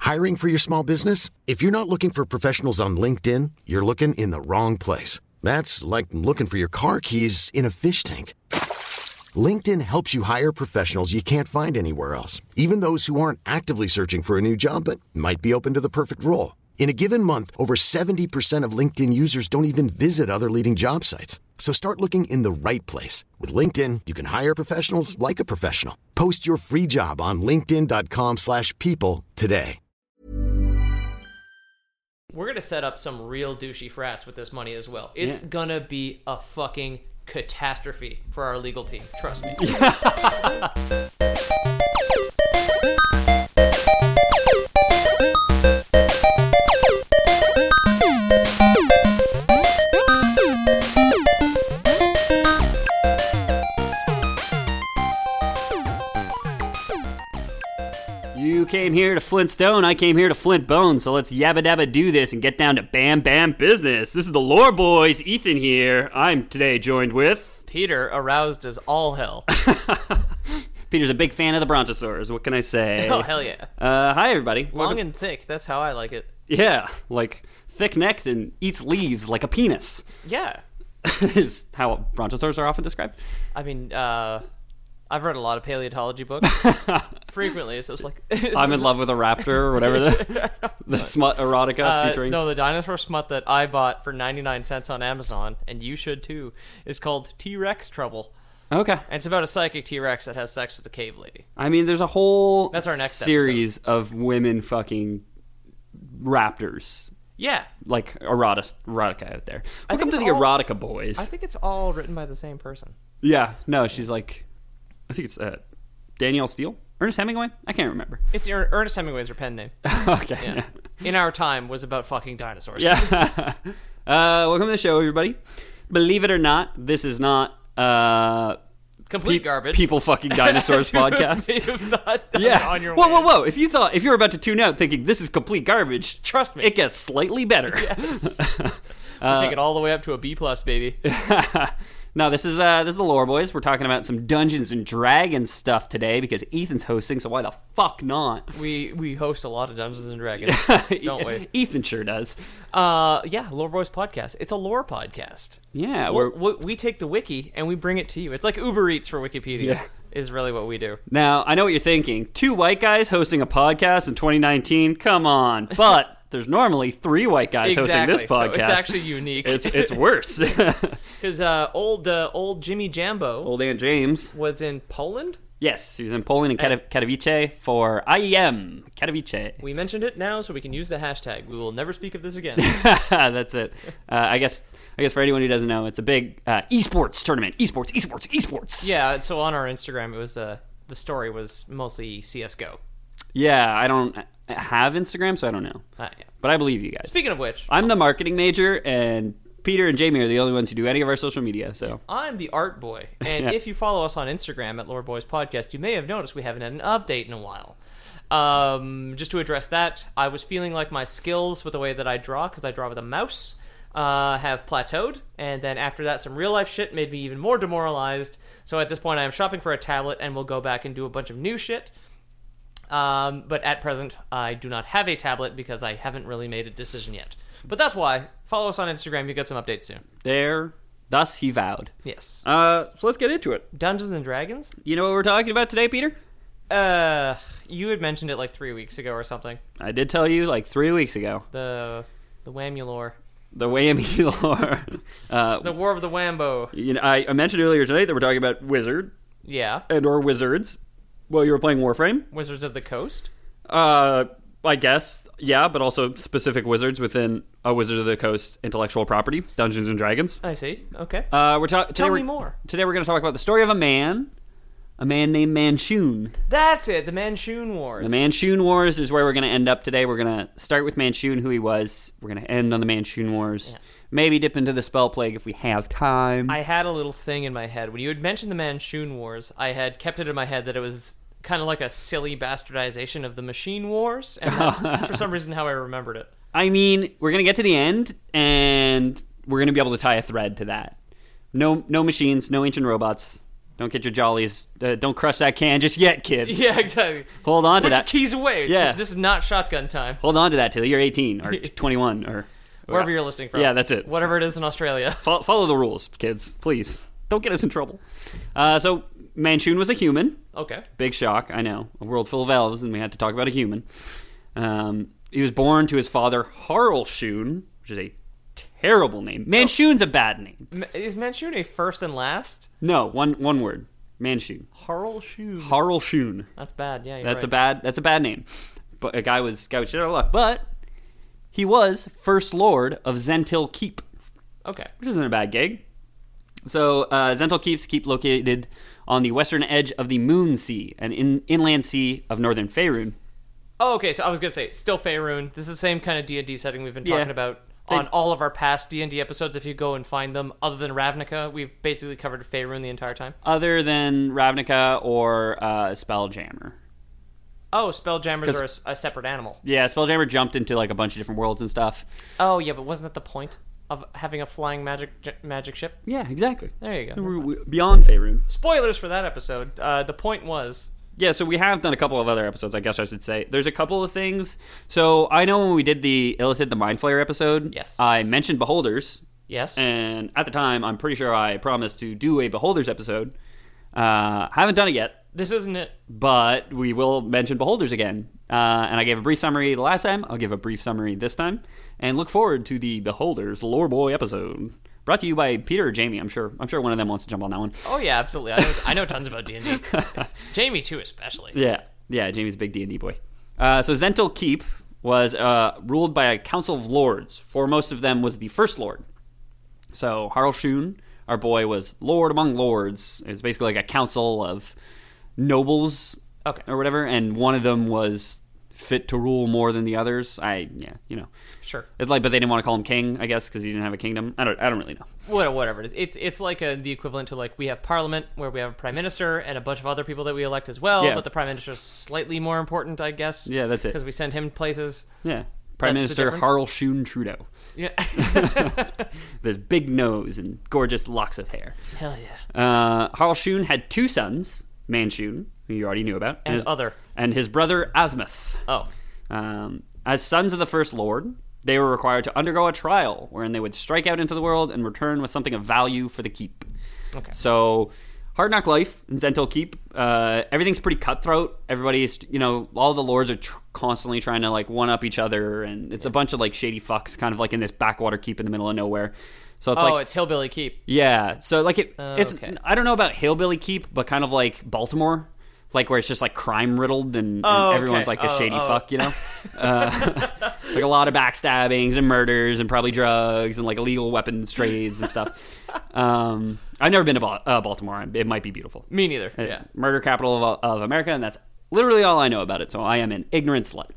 Hiring for your small business? If you're not looking for professionals on LinkedIn, you're looking in the wrong place. That's like looking for your car keys in a fish tank. LinkedIn helps you hire professionals you can't find anywhere else, even those who aren't actively searching for a new job but might be open to the perfect role. In a given month, over 70% of LinkedIn users don't even visit other leading job sites. So start looking in the right place. With LinkedIn, you can hire professionals like a professional. Post your free job on linkedin.com/people today. We're going to set up some real douchey frats with this money as well. It's going to be a fucking catastrophe for our legal team. Trust me. You came here to Flintstone, I came here to Flint Bone, so let's yabba dabba do this and get down to bam bam business. This is the Lore Boys, Ethan here. I'm today joined with... Peter, aroused as all hell. Peter's a big fan of the Brontosaurus, what can I say? Oh, hell yeah. Hi, everybody. Long and thick, that's how I like it. Yeah, like thick-necked and eats leaves like a penis. Yeah. Is how Brontosaurs are often described. I mean, I've read a lot of paleontology books frequently, so it's like... I'm in love with a raptor or whatever the smut erotica featuring. No, the dinosaur smut that I bought for 99 cents on Amazon, and you should too, is called T-Rex Trouble. Okay. And it's about a psychic T-Rex that has sex with a cave lady. I mean, there's a whole That's our next series of women fucking raptors. Yeah. Like erotica out there. Welcome to the Erotica Boys. I think it's all written by the same person. Yeah. No, she's like... I think it's Danielle Steele? Ernest Hemingway? I can't remember. It's Ernest Hemingway's her pen name. Okay. Yeah. In Our Time was about fucking dinosaurs. Yeah. Welcome to the show, everybody. Believe it or not, this is not... Complete garbage. People fucking dinosaurs podcast. Yeah. On your way. Whoa. If you were about to tune out thinking this is complete garbage, trust me, it gets slightly better. Yes. Take it all the way up to a B+, baby. No, this is the Lore Boys. We're talking about some Dungeons and Dragons stuff today because Ethan's hosting, so why the fuck not? We host a lot of Dungeons and Dragons, don't we? Ethan sure does. Yeah, Lore Boys podcast. It's a lore podcast. Yeah, we take the wiki and we bring it to you. It's like Uber Eats for Wikipedia. Yeah. Is really what we do. Now, I know what you're thinking. 2 white guys hosting a podcast in 2019? Come on. But there's normally 3 white guys hosting this podcast. So it's actually unique. It's worse. Because old Jimmy Jambo, old Aunt James, was in Poland. Yes, he was in Poland in Katowice for IEM Katowice. We mentioned it now, so we can use the hashtag. We will never speak of this again. That's it. I guess for anyone who doesn't know, it's a big esports tournament. Esports. Yeah. So on our Instagram, it was the story was mostly CS:GO. Yeah, I don't have Instagram, so I don't know. Yeah. But I believe you guys. Speaking of which, I'm the marketing major, and Peter and Jamie are the only ones who do any of our social media. So I'm the art boy, and if you follow us on Instagram at Lore Boys Podcast, you may have noticed we haven't had an update in a while. Just to address that, I was feeling like my skills with the way that I draw, because I draw with a mouse, have plateaued, and then after that, some real life shit made me even more demoralized. So at this point, I am shopping for a tablet, and we'll go back and do a bunch of new shit. But at present, I do not have a tablet because I haven't really made a decision yet. But that's why. Follow us on Instagram. You get some updates soon. Thus he vowed. Yes. So let's get into it. Dungeons and Dragons? You know what we're talking about today, Peter? You had mentioned it like 3 weeks ago or something. I did tell you like 3 weeks ago. The Whamulore. The Whamulore. The War of the Wambo. You know, I mentioned earlier tonight that we're talking about Wizard. Yeah. And or Wizards. Well, you were playing Warframe. Wizards of the Coast? I guess, yeah, but also specific wizards within a Wizards of the Coast intellectual property, Dungeons and Dragons. I see. Okay. Tell me more. Today we're going to talk about the story of a man named Manshoon. That's it, the Manshoon Wars. The Manshoon Wars is where we're going to end up today. We're going to start with Manshoon, who he was. We're going to end on the Manshoon Wars. Yeah. Maybe dip into the Spell Plague if we have time. I had a little thing in my head. When you had mentioned the Manshoon Wars, I had kept it in my head that it was kind of like a silly bastardization of the Machine Wars, and that's for some reason how I remembered it. I mean, we're going to get to the end, and we're going to be able to tie a thread to that. No machines, no ancient robots, Don't get your jollies. Don't crush that can just yet, kids. Yeah, exactly. Hold on to Put your that. keys away. Yeah. This is not shotgun time. Hold on to that till you're 18 or 21 or Wherever you're listening from. Yeah, that's it. Whatever it is in Australia. Follow the rules, kids. Please. Don't get us in trouble. So, Manchun was a human. Okay. Big shock, I know. A world full of elves, and we had to talk about a human. He was born to his father, Harlshun, which is a terrible name. Manchun's a bad name. Is Manchun a first and last? No, one word. Manchun. Harlshun. Harlshun. That's bad. Yeah, That's right. a bad name. But a guy was shit out of luck. But he was first lord of Zentil Keep, Okay. which isn't a bad gig. So Zentil Keep located on the western edge of the Moon Sea, an inland sea of northern Faerun. Oh, okay. So I was gonna say, still Faerun. This is the same kind of D&D setting we've been talking Yeah. about on all of our past D&D episodes. If you go and find them, other than Ravnica, we've basically covered Faerun the entire time. Other than Ravnica or Spelljammer. Oh, Spelljammers are a separate animal. Yeah, Spelljammer jumped into like a bunch of different worlds and stuff. Oh, yeah, but wasn't that the point of having a flying magic ship? Yeah, exactly. There you go. We're beyond Faerun. Spoilers for that episode. The point was... Yeah, so we have done a couple of other episodes, I guess I should say. There's a couple of things. So I know when we did the Illithid the Mind Flayer episode, Yes. I mentioned Beholders. Yes. And at the time, I'm pretty sure I promised to do a Beholders episode. Haven't done it yet, This isn't it. but we will mention Beholders again. And I gave a brief summary the last time. I'll give a brief summary this time. And look forward to the Beholders Lore Boy episode. Brought to you by Peter or Jamie, I'm sure. I'm sure one of them wants to jump on that one. Oh, yeah, absolutely. I know tons about D&D. Jamie, too, especially. Yeah, Jamie's a big D&D boy. So Zentil Keep was ruled by a council of lords. Foremost of them was the First Lord. So Harlshun, our boy, was lord among lords. It was basically like a council of nobles or whatever, and one of them was fit to rule more than the others. Sure. It's like, but they didn't want to call him king, I guess, because he didn't have a kingdom. I don't really know. Whatever it is. It's like the equivalent to, like, we have Parliament, where we have a Prime Minister and a bunch of other people that we elect as well, Yeah. but the Prime Minister is slightly more important, I guess. Yeah, that's it. Because we send him places. Yeah. Prime That's the Minister difference? Harlshun Trudeau. Yeah. With his big nose and gorgeous locks of hair. Hell yeah. Harlshun had two sons, Manchun, who you already knew about, and his brother Asmuth. Oh. As sons of the First Lord, they were required to undergo a trial wherein they would strike out into the world and return with something of value for the keep. Okay. So, hard knock life in Zentil Keep. Everything's pretty cutthroat. Everybody's, all the lords are constantly trying to, like, one-up each other, and it's a bunch of, like, shady fucks, kind of like in this backwater keep in the middle of nowhere. So it's it's Hillbilly Keep. Yeah, so, like, it's, okay. I don't know about Hillbilly Keep, but kind of like Baltimore. Like, where it's just, like, crime-riddled and everyone's, like, a shady fuck, Like, a lot of backstabbings and murders and probably drugs and, like, illegal weapons trades and stuff. I've never been to Baltimore. It might be beautiful. Me neither. Yeah. Murder capital of America, and that's literally all I know about it, so I am an ignorant slut.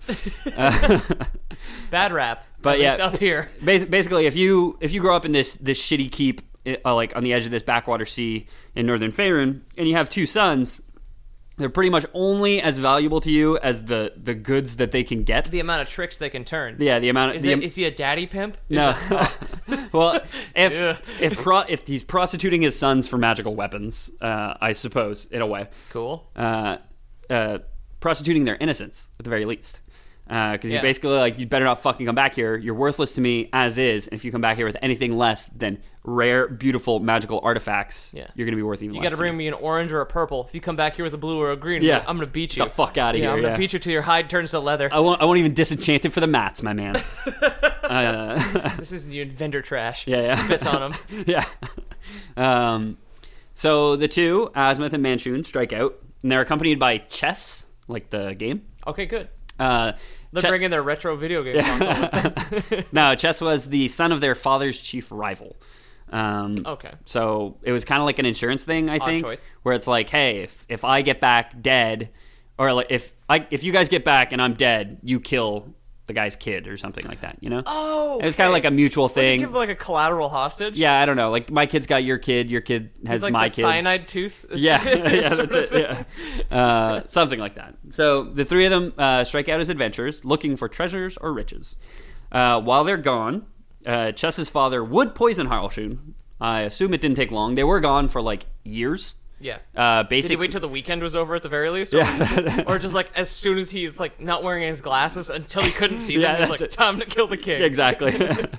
Bad rap. But at yeah, least up here. Basically, if you grow up in this shitty keep, like, on the edge of this backwater sea in northern Faerun, and you have two sons... They're pretty much only as valuable to you as the goods that they can get. The amount of tricks they can turn. Yeah, the amount of... Is he a daddy pimp? No. Well, if he's prostituting his sons for magical weapons, I suppose, in a way. Cool. Prostituting their innocence, at the very least. Because he's basically like, you better not fucking come back here. You're worthless to me as is. And if you come back here with anything less than rare, beautiful, magical artifacts, you're going to be worth even less. You got to bring me an orange or a purple. If you come back here with a blue or a green, I'm going to beat you. Get the fuck out of here. I'm going to beat you till your hide turns to leather. I won't even disenchant it for the mats, my man. This isn't you vendor trash. Yeah. Spits on him. Yeah. So the two, Asmuth and Manchun, strike out. And they're accompanied by Chess, like the game. Okay, good. They're bringing their retro video game console with them. No, Chess was the son of their father's chief rival. Okay. So it was kind of like an insurance thing, I think, choice. Where it's like, hey, if I get back dead, or like if you guys get back and I'm dead, you kill the guy's kid or something like that, Oh, it was kind of like a mutual thing. Give like a collateral hostage. Yeah, I don't know. Like, my kid's got your kid has like my the kid's cyanide tooth. Yeah, that's it. Yeah, something like that. So the three of them strike out as adventurers, looking for treasures or riches. While they're gone, Chess's father would poison Harlshun. I assume it didn't take long. They were gone for like years. Yeah. Did Basically, he wait till the weekend was over at the very least? Yeah. Or just like as soon as he's like not wearing his glasses until he couldn't see them, Yeah, he was that's like, it. time to kill the king. Exactly.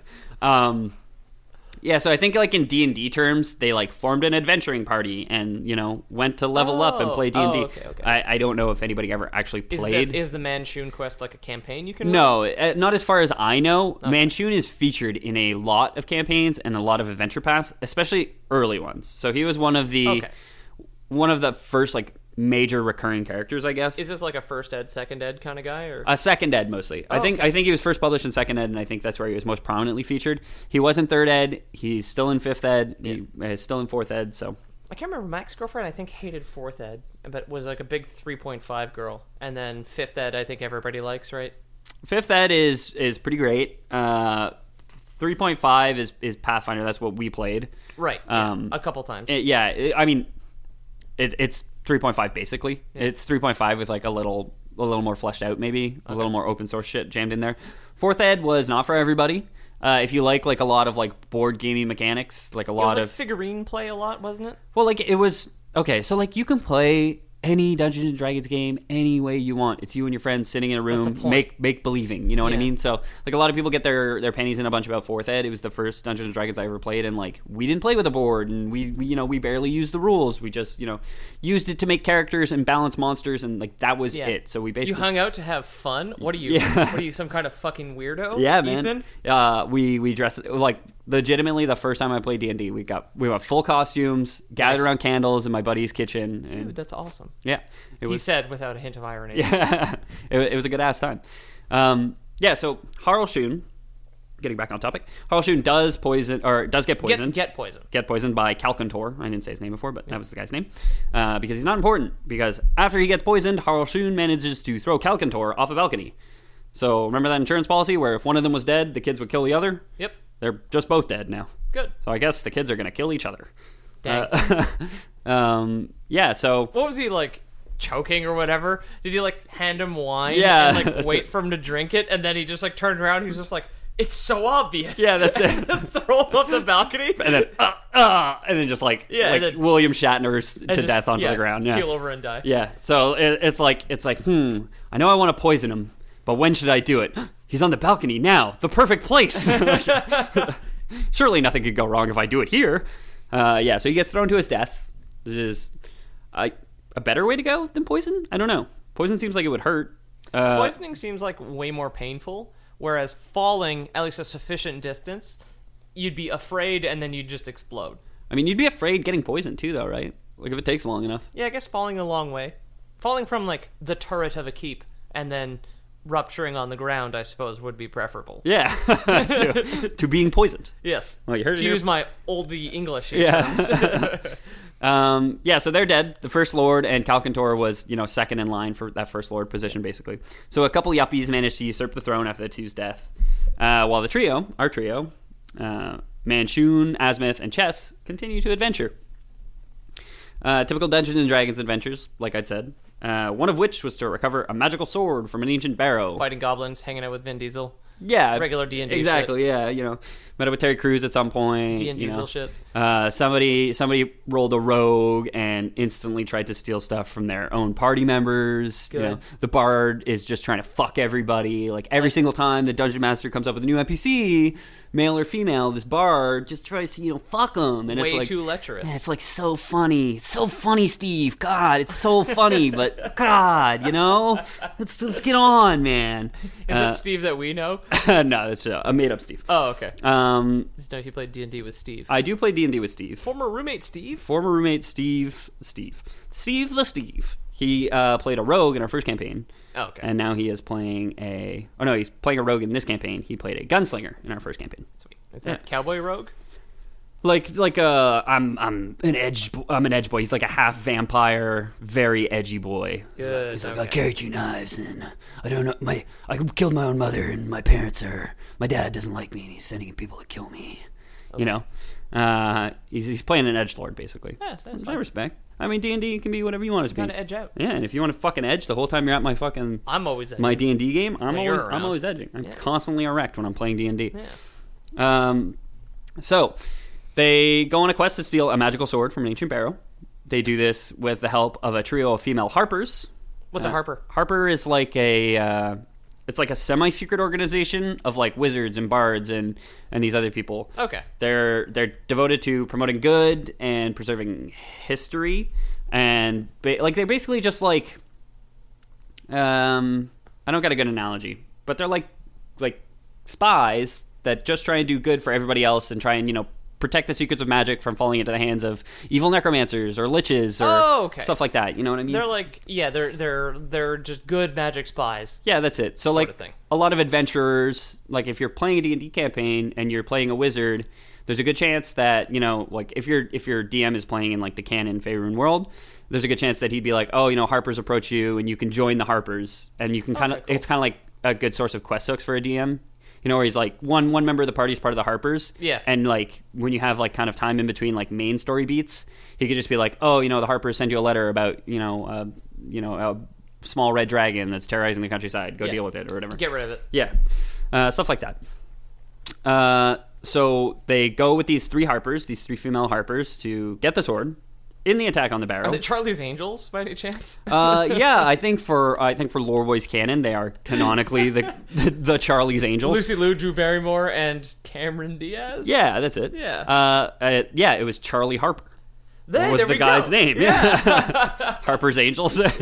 Yeah, so I think like in D&D terms, they like formed an adventuring party and, you know, went to level up and play D&D. Okay. I don't know if anybody ever actually played. Is the Manchun quest like a campaign you can run? No, not as far as I know. Okay. Manchun is featured in a lot of campaigns and a lot of adventure paths, especially early ones. So he was one of the first like major recurring characters, I guess. Is this like a first ed, second ed kind of guy, or second ed mostly? I think he was first published in second ed, and I think that's where he was most prominently featured. He was in third ed. He's still in fifth ed. He is still in fourth ed. So I can't remember. Mac's girlfriend, I think, hated fourth ed, but was like a big 3.5 girl. And then fifth ed, I think everybody likes, right? Fifth ed is pretty great. 3.5 is Pathfinder. That's what we played. Right. A couple times. It's 3.5 basically. Yeah. It's 3.5 with like a little more fleshed out, maybe a little more open source shit jammed in there. Fourth ed was not for everybody. If you like a lot of like board gaming mechanics, like a lot of figurine play a lot, wasn't it? Well, like it was okay. So like you can play any Dungeons and Dragons game any way you want. It's you and your friends sitting in a room, make believing. You know what I mean? So like a lot of people get their panties in a bunch about fourth ed. It was the first Dungeons and Dragons I ever played, and like we didn't play with a board, and we barely used the rules. We just used it to make characters and balance monsters, and like that was it. So we basically hung out to have fun. What are you? What are you, some kind of fucking weirdo? Yeah, man. Ethan? We dressed like. Legitimately, the first time I played D&D, we went full costumes, gathered around candles in my buddy's kitchen. And, dude, that's awesome. Yeah. He said without a hint of irony. Yeah. it was a good-ass time. So Harl Shun, getting back on topic, Harl Shun does get poisoned. Get poisoned by Kalkantor. I didn't say his name before, but that was the guy's name. Because he's not important. Because after he gets poisoned, Harl Shun manages to throw Kalkantor off a balcony. So remember that insurance policy where if one of them was dead, the kids would kill the other? Yep. They're just both dead now. Good. So I guess the kids are going to kill each other. Dang. So... What was he, like, choking or whatever? Did he, like, hand him wine and, like, wait for him to drink it? And then he just, like, turned around and he was just like, it's so obvious. Yeah, that's it. Throw him off the balcony. And then just, like William Shatner's to death onto the ground. Yeah. Keel over and die. Yeah. So it's like, I know I want to poison him, but when should I do it? He's on the balcony now. The perfect place. Surely nothing could go wrong if I do it here. So he gets thrown to his death. This is a better way to go than poison? I don't know. Poison seems like it would hurt. Poisoning seems like way more painful, whereas falling, at least a sufficient distance, you'd be afraid and then you'd just explode. I mean, you'd be afraid getting poisoned too, though, right? Like if it takes long enough. Yeah, I guess falling a long way. Falling from, like, the turret of a keep and then rupturing on the ground, I suppose, would be preferable. Yeah, to being poisoned. Yes. Well, you heard to it use my oldie English terms. So they're dead. The First Lord and Kalkantor was, second in line for that First Lord position, basically. So a couple yuppies managed to usurp the throne after the two's death, while our trio, Manchun, Asmith, and Chess, continue to adventure. Typical Dungeons and Dragons adventures, like I'd said. One of which was to recover a magical sword from an ancient barrow. Fighting goblins, hanging out with Vin Diesel. Yeah. Regular D&D exactly, shit. Yeah. Met up with Terry Crews at some point. D&D shit. Somebody rolled a rogue and instantly tried to steal stuff from their own party members. Good. The bard is just trying to fuck everybody. Like every single time the dungeon master comes up with a new NPC, male or female, this bard just tries to fuck them. And way it's like, too lecherous. Yeah, it's like so funny. It's so funny, Steve. God, it's so funny, but God, let's get on, man. Is it Steve that we know? No, it's a made up Steve. Oh, okay. No, you played D&D with Steve. I do play D&D with Steve. Former roommate Steve. Steve the Steve. He played a rogue in our first campaign. Oh, okay. And now he is playing he's playing a rogue in this campaign. He played a gunslinger in our first campaign. Sweet. Is that cowboy rogue? I'm an edge boy. He's like a half vampire, very edgy boy. Good. He's like, I carry 2 knives, and I don't know. I killed my own mother, and my dad doesn't like me, and he's sending people to kill me. Okay. He's playing an edgelord basically. Yeah, that's I respect. I mean, D&D can be whatever you want it to be. Gotta edge out. Yeah, and if you want to fucking edge the whole time you're at my fucking... I'm always edging. My D&D game, I'm around. always edging. I'm constantly erect when I'm playing D&D. Yeah. So, they go on a quest to steal a magical sword from an ancient barrow. They do this with the help of a trio of female harpers. What's a harper? Harper is like it's like a semi-secret organization of like wizards and bards and these other people. Okay. They're devoted to promoting good and preserving history, and they're basically just like I don't got a good analogy, but they're like spies that just try and do good for everybody else and try and, you know, protect the secrets of magic from falling into the hands of evil necromancers or liches or stuff like that. You know what I mean? They're like, yeah, they're just good magic spies. Yeah, that's it. So sort of thing. a lot of adventurers, like if you're playing a D&D campaign and you're playing a wizard, there's a good chance that, you know, like if your DM is playing in like the canon Faerun world, there's a good chance that he'd be like, oh, you know, harpers approach you and you can join the harpers, and you can kind of it's kind of like a good source of quest hooks for a DM. You know, where he's like one member of the party is part of the Harpers. Yeah. And like when you have like kind of time in between like main story beats, he could just be like, oh, you know, the Harpers send you a letter about, you know, a small red dragon that's terrorizing the countryside. Go deal with it or whatever. Get rid of it. Yeah. Stuff like that. So they go with these three female Harpers to get the sword. In the attack on the barrow. Are they Charlie's Angels by any chance? Yeah, I think for Lore Boys canon, they are canonically the Charlie's Angels. Lucy Liu, Drew Barrymore, and Cameron Diaz. Yeah, that's it. Yeah. Yeah, it was Charlie Harper. What was there the we guy's go. name? Yeah. Harper's Angels. So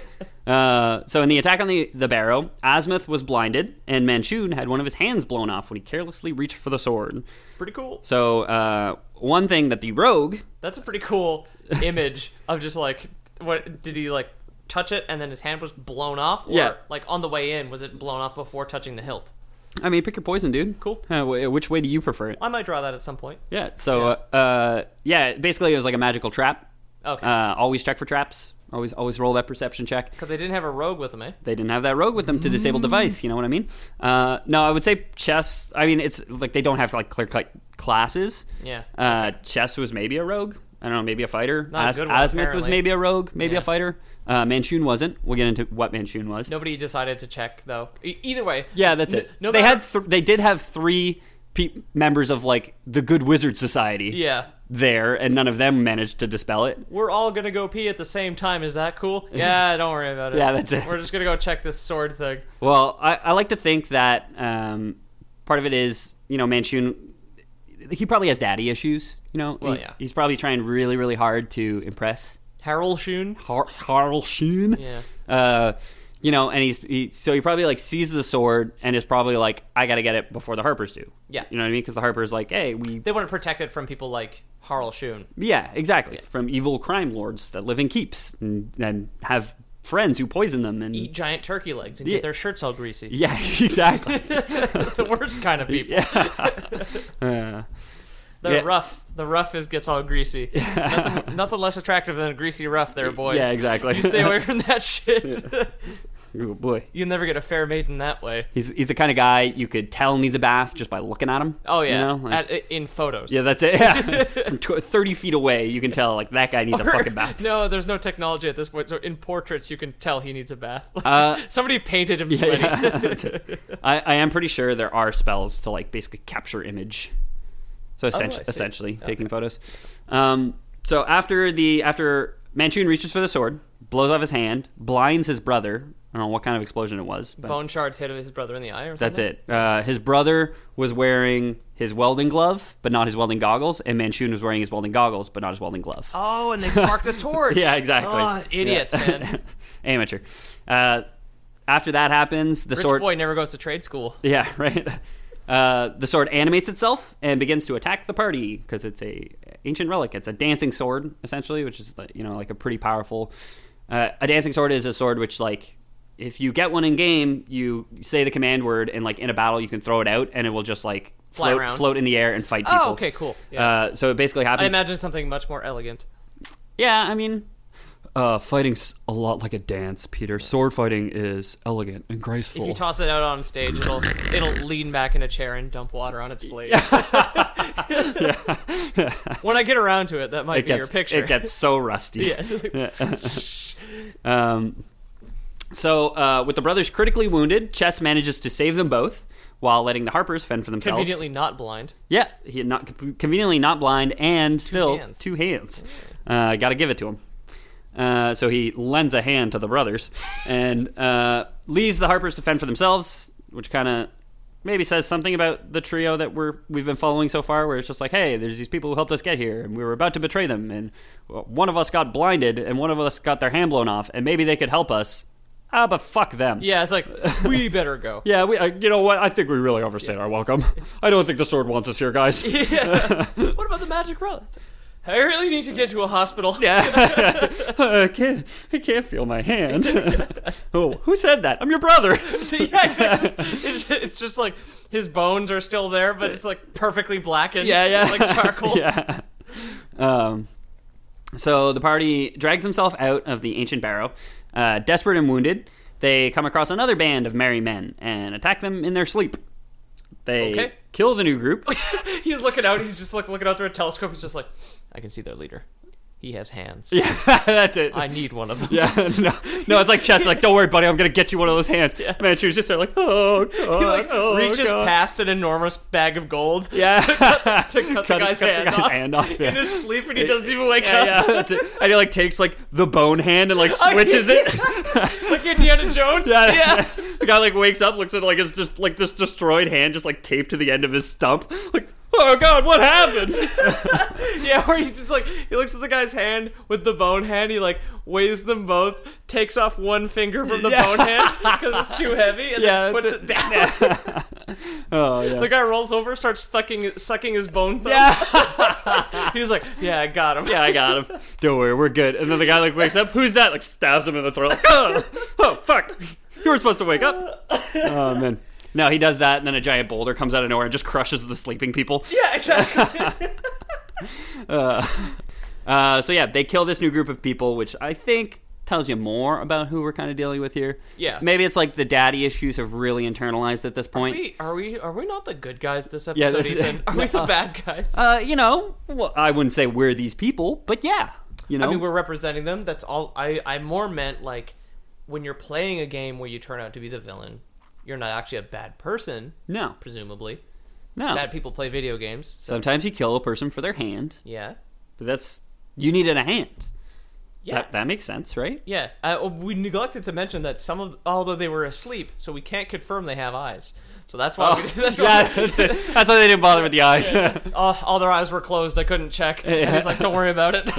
in the attack on the barrow, Asmuth was blinded, and Manchun had one of his hands blown off when he carelessly reached for the sword. Pretty cool. So one thing that the rogue... That's a pretty cool image of just like, what did he like touch it and then his hand was blown off? Or, Yeah. like on the way in, was it blown off before touching the hilt? I mean, pick your poison, dude. Cool. Which way do you prefer it? I might draw that at some point. Yeah. So basically it was like a magical trap. Okay. Always check for traps. Always roll that perception check. Because they didn't have a rogue with them, eh? They didn't have that rogue with them to disable device. You know what I mean? No, I would say chess. I mean, it's like they don't have like clear-cut classes. Yeah. Chess was maybe a rogue. I don't know, maybe a fighter. Not a good one, Asmuth was apparently. maybe a rogue, maybe Yeah. a fighter. Manchun wasn't. We'll get into what Manchun was. Nobody decided to check, though. Either way. Yeah, that's it. No They matter- they did have three members of like the Good Wizard Society. Yeah. There, and none of them managed to dispel it. We're all gonna go pee at the same time. Is that cool? Yeah, don't worry about it. Yeah, that's it. We're just gonna go check this sword thing. Well, I like to think that part of it is, you know, Manchun, he probably has daddy issues. You know, Well, yeah. He's probably trying really, really hard to impress Harold Shun. Harl Sheen. Yeah. You know, and he probably like sees the sword and is probably like, I got to get it before the Harpers do. Yeah. You know what I mean? Because the Harpers like, hey, They want to protect it from people like Harl Shun. yeah, exactly, from evil crime lords that live in keeps and have friends who poison them and Eat giant turkey legs and Yeah. get their shirts all greasy. Yeah, exactly. The worst kind of people. They're Yeah. rough. The rough gets all greasy. Nothing less attractive than a greasy rough there, boys. Yeah, exactly. You stay away from that shit. Oh boy. You'll never get a fair maiden that way. He's the kind of guy you could tell needs a bath just by looking at him. Oh, yeah. You know? Like- In photos. yeah, that's it. Yeah. From 30 feet away, you can tell like that guy needs a fucking bath. No, there's no technology at this point. So in portraits, you can tell he needs a bath. Somebody painted him Yeah, sweaty. yeah, that's it. I am pretty sure there are spells to like basically capture image. So I see. essentially taking photos. So after Manchun reaches for the sword, blows off his hand, blinds his brother. I don't know what kind of explosion it was. But Bone shards hit his brother in the eye or that's something? it. His brother was wearing his welding glove, but not his welding goggles, and Manchun was wearing his welding goggles, but not his welding glove. Oh, and they sparked the torch. Yeah, exactly. Oh, idiots, Yeah. man. Amateur. After that happens, the Rich sword... boy never goes to trade school. Yeah, right. The sword animates itself and begins to attack the party because it's a ancient relic. It's a dancing sword, essentially, which is like a pretty powerful. A dancing sword is a sword which, like, if you get one in game, you say the command word, and like in a battle, you can throw it out, and it will just like Fly around. float in the air and fight people. Oh, okay, cool. Yeah. So it basically I happens. imagine something much more elegant. Yeah, I mean, fighting's a lot like a dance, Peter. Sword fighting is elegant and graceful. If you toss it out on stage, it'll lean back in a chair and dump water on its blade. When I get around to it, that might be your picture. It gets so rusty. Yeah. So, with the brothers critically wounded, Chess manages to save them both while letting the Harpers fend for themselves. Conveniently not blind. Yeah, he conveniently not blind and still hands. two hands. Got to give it to him. So he lends a hand to the brothers and leaves the Harpers to fend for themselves, which kind of maybe says something about the trio that we've been following so far, where it's just like, hey, there's these people who helped us get here, and we were about to betray them, and one of us got blinded, and one of us got their hand blown off, and maybe they could help us. But fuck them. Yeah, it's like, we better go. Yeah, you know what? I think we really overstayed our welcome. I don't think the sword wants us here, guys. Yeah. What about the magic relic? I really need to get to a hospital. Yeah. I can't feel my hand. Oh, who said that? I'm your brother. Yeah, it's just like his bones are still there, but it's like perfectly blackened. Yeah. Like charcoal. Yeah. So the party drags himself out of the ancient barrow. Desperate and wounded, they come across another band of merry men and attack them in their sleep. They kill the new group. He's looking out. He's just like looking out through a telescope. He's just like, I can see their leader. He has hands. Yeah, that's it. I need one of them. Yeah, no, it's like Chess. Like, don't worry, buddy. I'm gonna get you one of those hands. Yeah. Man, she was just there, like, oh god. He reaches past an enormous bag of gold. Yeah, to cut the guy's hand off. Yeah. In his sleep, and he doesn't even wake up. Yeah, that's it. And he like takes like the bone hand and like switches it, like Indiana Jones. Yeah. The guy like wakes up, looks at it like it's just like this destroyed hand, just like taped to the end of his stump, like. Oh god, what happened? Yeah, where he's just like, he looks at the guy's hand with the bone hand, he like weighs them both, takes off one finger from the bone hand because it's too heavy, and then puts it down. Yeah. Oh yeah. The guy rolls over, starts sucking his bone thumb. Yeah. He's like, yeah, I got him. Yeah, I got him. Don't worry, we're good. And then the guy like wakes up, who's that? Like stabs him in the throat. Like, oh fuck. You were supposed to wake up. Oh man. No, he does that, and then a giant boulder comes out of nowhere and just crushes the sleeping people. Yeah, exactly. So yeah, they kill this new group of people, which I think tells you more about who we're kind of dealing with here. Yeah. Maybe it's like the daddy issues have really internalized at this point. Are we not the good guys this episode, Ethan? Are we the bad guys? Well, I wouldn't say we're these people, but yeah. I mean, we're representing them. That's all. I more meant like when you're playing a game where you turn out to be the villain. You're not actually a bad person. No. Presumably. No. Bad people play video games. So. Sometimes you kill a person for their hand. Yeah. But you needed a hand. Yeah. That makes sense, right? Yeah. We neglected to mention that although they were asleep, so we can't confirm they have eyes. So that's why that's why they didn't bother with the eyes. Yeah. All their eyes were closed. I couldn't check. Yeah. He's like, don't worry about it.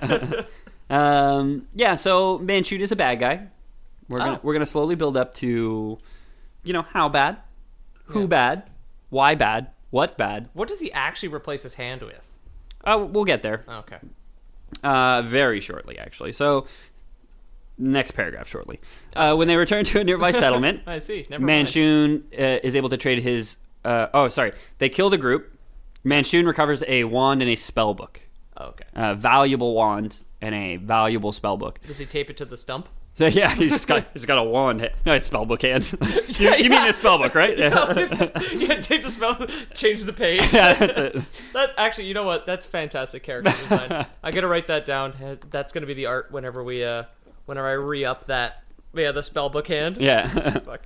So Manchute is a bad guy. We're gonna slowly build up to... how bad? Who bad? Why bad? What bad? What does he actually replace his hand with? We'll get there. Okay. Very shortly, actually. So, next paragraph shortly. When they return to a nearby settlement, I see. Never mind. Manchune is able to trade his... They kill the group. Manchune recovers a wand and a spell book. Okay. A valuable wand and a valuable spell book. Does he tape it to the stump? So yeah, he's got a wand. No, it's spellbook hand. You mean the spellbook, right? Yeah, tape the spell, change the page. Yeah, that's it. That actually, you know what? That's fantastic character design. I gotta write that down. That's gonna be the art whenever I re-up that. Yeah, the spellbook hand. Yeah. Fuck.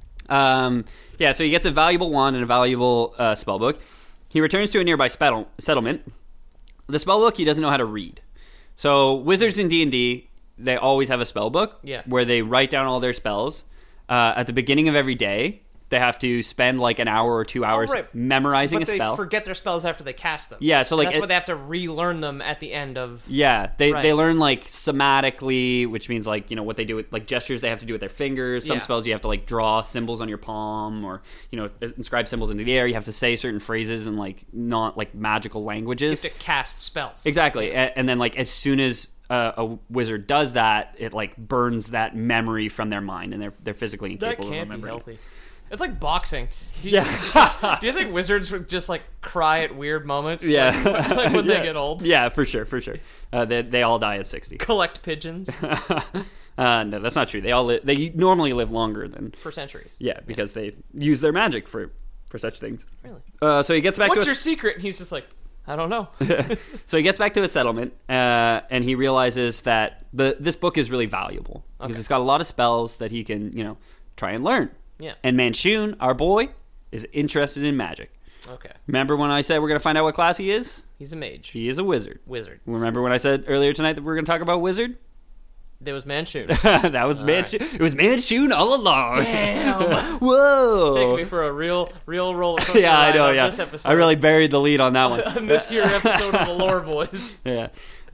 So he gets a valuable wand and a valuable spellbook. He returns to a nearby settlement. The spellbook he doesn't know how to read. So wizards in D&D. They always have a spell book where they write down all their spells. At the beginning of every day, they have to spend like an hour or 2 hours memorizing a spell. But they forget their spells after they cast them. Yeah, so like... That's why they have to relearn them at the end of... Yeah, they learn like somatically, which means like, what they do with like gestures they have to do with their fingers. Some spells you have to like draw symbols on your palm or, inscribe symbols into the air. You have to say certain phrases in like not like magical languages. You have to cast spells. Exactly. And then like as soon as... a wizard does that, it like burns that memory from their mind, and they're physically incapable of remembering. That can't be healthy. It's like boxing. Do you think wizards would just like cry at weird moments? Yeah, like when they get old. Yeah, for sure. They all die at 60. Collect pigeons. No, that's not true. They normally live longer than for centuries. Yeah, because they use their magic for such things. Really? So he gets back. What's your secret? And he's just like, I don't know. So he gets back to his settlement, and he realizes that this book is really valuable because it's got a lot of spells that he can, try and learn. Yeah. And Manchune, our boy, is interested in magic. Okay. Remember when I said we're going to find out what class he is? He's a mage. He is a wizard. Wizard. Remember when I said earlier tonight that we're going to talk about wizard? There was Manchun. That was Manchun. Right. It was Manchun all along. Damn. Whoa. Taking me for a real roller coaster yeah, I know, yeah. This episode. I really buried the lead on that one. On this here episode of the Lore Boys. Yeah.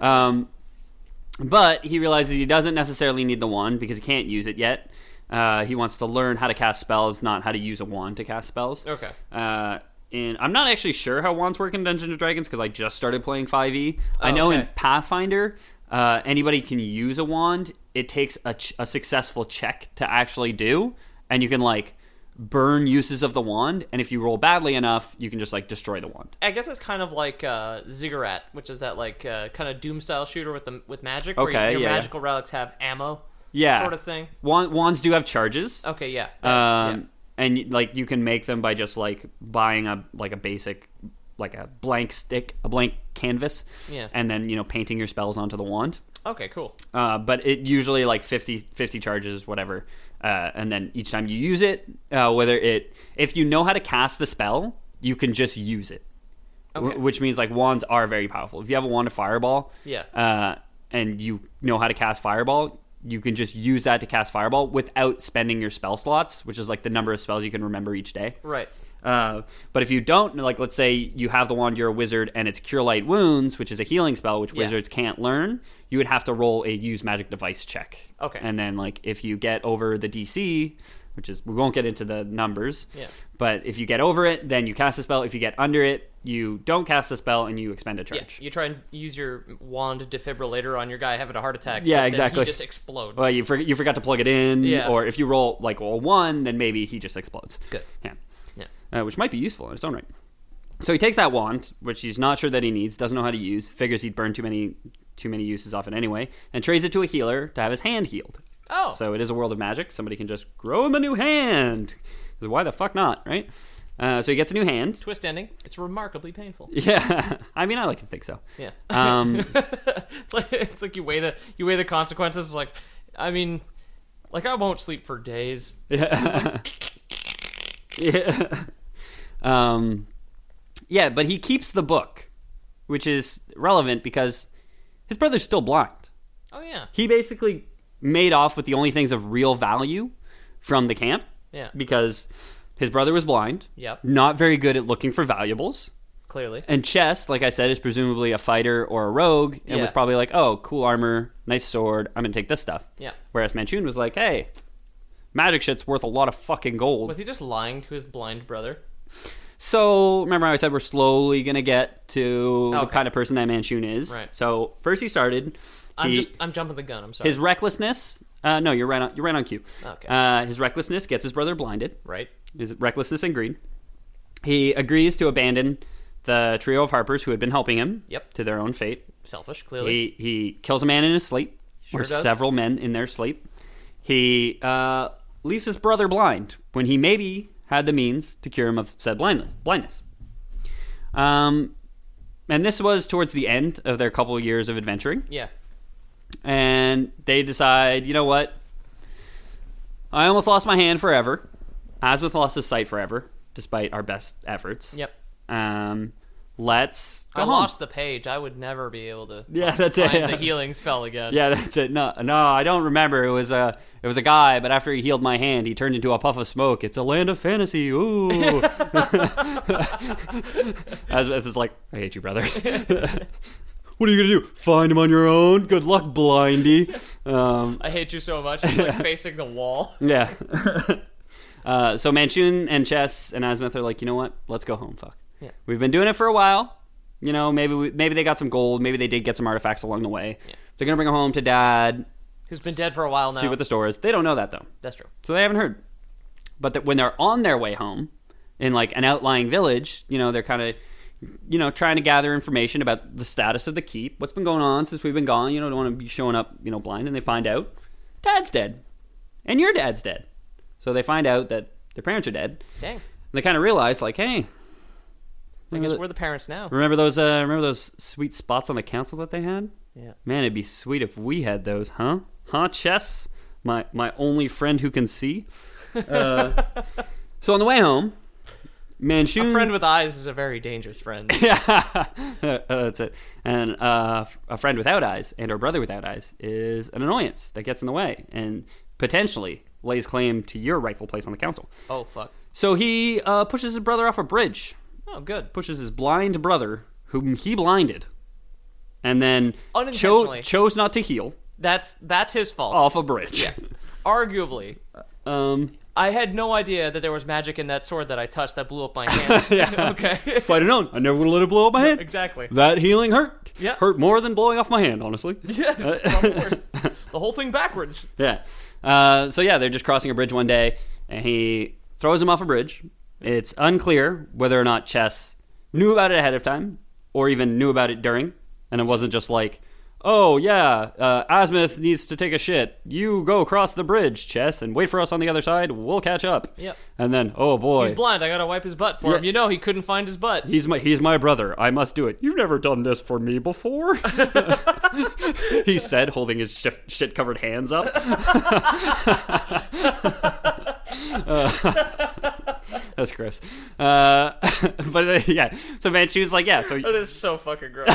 But he realizes he doesn't necessarily need the wand because he can't use it yet. He wants to learn how to cast spells, not how to use a wand to cast spells. Okay. And I'm not actually sure how wands work in Dungeons & Dragons because I just started playing 5e. I know in Pathfinder, anybody can use a wand. It takes a successful check to actually do, and you can, like, burn uses of the wand, and if you roll badly enough, you can just, like, destroy the wand. I guess it's kind of like Ziggurat, which is that, like, kind of Doom-style shooter with magic, where your magical relics have ammo. Yeah. Sort of thing. Wands do have charges. Okay, yeah. And like you can make them by just like buying a basic, like a blank stick, a blank canvas. Yeah. And then, you know, painting your spells onto the wand. Okay, cool. But it usually like 50 charges, whatever. And then each time you use it, if you know how to cast the spell, you can just use it. Okay. Which means like wands are very powerful. If you have a wand of fireball, and you know how to cast fireball, you can just use that to cast fireball without spending your spell slots, which is like the number of spells you can remember each day. Right. But if you don't, like, let's say you have the wand, you're a wizard, and it's Cure Light Wounds, which is a healing spell, which wizards can't learn, you would have to roll a Use Magic Device check. Okay. And then, like, if you get over the DC, which is, we won't get into the numbers, but if you get over it, then you cast a spell. If you get under it, you don't cast a spell, and you expend a charge. Yeah, you try and use your wand defibrillator on your guy having a heart attack. Yeah, exactly. He just explodes. Well, you forgot to plug it in, or if you roll, like, a 1, then maybe he just explodes. Good. Yeah. Which might be useful in its own right. So he takes that wand, which he's not sure that he needs, doesn't know how to use, figures he'd burn too many uses off it anyway, and trades it to a healer to have his hand healed. Oh. So it is a world of magic. Somebody can just grow him a new hand. Why the fuck not, right? So he gets a new hand. Twist ending. It's remarkably painful. Yeah. I mean, I like to think so. Yeah. It's like you weigh the consequences. Like, I mean, like I won't sleep for days. Yeah. Yeah. Yeah, but he keeps the book, which is relevant because his brother's still blind. Oh, yeah. He basically made off with the only things of real value from the camp. Yeah. Because his brother was blind. Yep. Not very good at looking for valuables. Clearly. And Chess, like I said, is presumably a fighter or a rogue and was probably like, oh, cool armor, nice sword, I'm going to take this stuff. Yeah. Whereas Manchun was like, hey, magic shit's worth a lot of fucking gold. Was he just lying to his blind brother? So, remember how I said we're slowly going to get to the kind of person that Manchun is? Right. So, first he started... I'm jumping the gun, I'm sorry. His recklessness... no, you're right on cue. Okay. His recklessness gets his brother blinded. Right. His recklessness and greed. He agrees to abandon the trio of Harpers who had been helping him to their own fate. Selfish, clearly. He kills a man in his sleep. Sure or does. Several men in their sleep. He leaves his brother blind when he maybe had the means to cure him of said blindness. And this was towards the end of their couple years of adventuring. Yeah. And they decide, you know what? I almost lost my hand forever. Asmith lost his sight forever, despite our best efforts. Yep. Let's go home. Lost the page. I would never be able to that's find it. the healing spell again. Yeah, that's it. No, I don't remember. It was a guy, but after he healed my hand, he turned into a puff of smoke. It's a land of fantasy. Ooh. Asmith is like, I hate you, brother. What are you gonna do? Find him on your own? Good luck, blindy. I hate you so much. He's like facing the wall. Yeah. So Manchun and Chess and Asmith are like, you know what? Let's go home. Fuck. Yeah. We've been doing it for a while. You know, maybe they got some gold. Maybe they did get some artifacts along the way. Yeah. They're gonna bring him home to Dad. Who's been dead for a while now. See what the store is. They don't know that though. That's true. So they haven't heard. But when they're on their way home, in like an outlying village, you know, they're kind of, you know, trying to gather information about the status of the keep. What's been going on since we've been gone? You know, don't want to be showing up, you know, blind. And they find out Dad's dead, and your dad's dead. So they find out that their parents are dead. Dang. And they kind of realize, like, hey, I guess we're the parents now. Remember those sweet spots on the council that they had? Yeah. Man, it'd be sweet if we had those, huh? Huh, Chess? My only friend who can see. So on the way home, Manchun. A friend with eyes is a very dangerous friend. Yeah, that's it. And a friend without eyes and or brother without eyes is an annoyance that gets in the way and potentially lays claim to your rightful place on the council. Oh, fuck. So he pushes his brother off a bridge. Oh, good. Pushes his blind brother, whom he blinded, and then Unintentionally. chose not to heal, That's his fault. off a bridge. Yeah. Arguably. Um, I had no idea that there was magic in that sword that I touched that blew up my hand. Yeah. Okay. if I'd have known, I never would have let it blow up my hand. Exactly. That healing hurt. Yeah. Hurt more than blowing off my hand, honestly. Yeah, of course. The whole thing backwards. Yeah. So yeah, they're just crossing a bridge one day, and he throws him off a bridge. It's unclear whether or not Chess knew about it ahead of time, or even knew about it during, and it wasn't just like, oh yeah, Asmith needs to take a shit. You go across the bridge, Chess, and wait for us on the other side. We'll catch up. Yep. And then, oh boy, He's blind. I gotta wipe his butt for him. Yeah. You know he couldn't find his butt. He's my brother. I must do it. You've never done this for me before. He said, holding his shit covered hands up. That's gross. But yeah. So Manchu's like, yeah. So That is so fucking gross.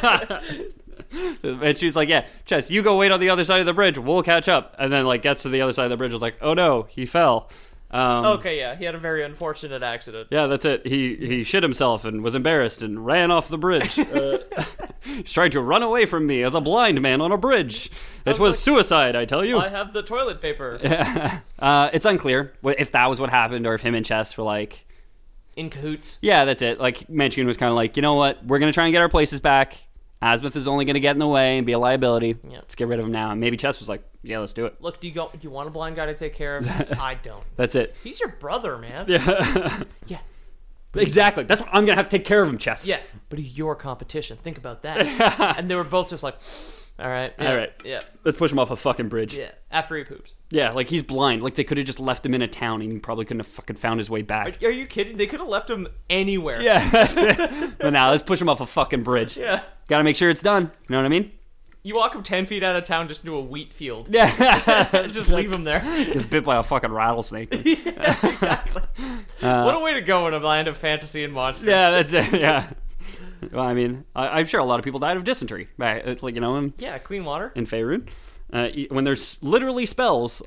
Manchu's like, yeah, Chess, you go wait on the other side of the bridge. We'll catch up. And then like gets to the other side of the bridge. Is like, oh no, he fell. Okay, yeah. He had a very unfortunate accident. Yeah, that's it. He shit himself and was embarrassed and ran off the bridge. He's trying to run away from me as a blind man on a bridge. It was like, suicide, I tell you. I have the toilet paper. It's unclear if that was what happened or if him and Chess were like, In cahoots. yeah, that's it. Like, Manchun was kind of like, you know what? We're going to try and get our places back. Asmith is only going to get in the way and be a liability. Yeah. Let's get rid of him now. And maybe Chess was like, yeah, let's do it. Look, do you want a blind guy to take care of? I don't. That's it. He's your brother, man. Yeah. Yeah. Exactly. That's what I'm going to have to take care of him, Chess. Yeah, but he's your competition. Think about that. And they were both just like, all right. Yeah, All right. Yeah. Let's push him off a fucking bridge. Yeah. After he poops. Yeah, like he's blind. Like they could have just left him in a town and he probably couldn't have fucking found his way back. Are you kidding? They could have left him anywhere. Yeah. But now let's push him off a fucking bridge. Yeah. Gotta make sure it's done. You know what I mean? You walk him 10 feet out of town just into a wheat field. Yeah. Just leave him there. Gets bit by a fucking rattlesnake. Yeah, exactly. What a way to go in a land of fantasy and monsters. Yeah, that's it. Yeah. Well, I mean, I'm sure a lot of people died of dysentery. It's like, you know, Yeah, clean water. in Faerun. When there's literally spells,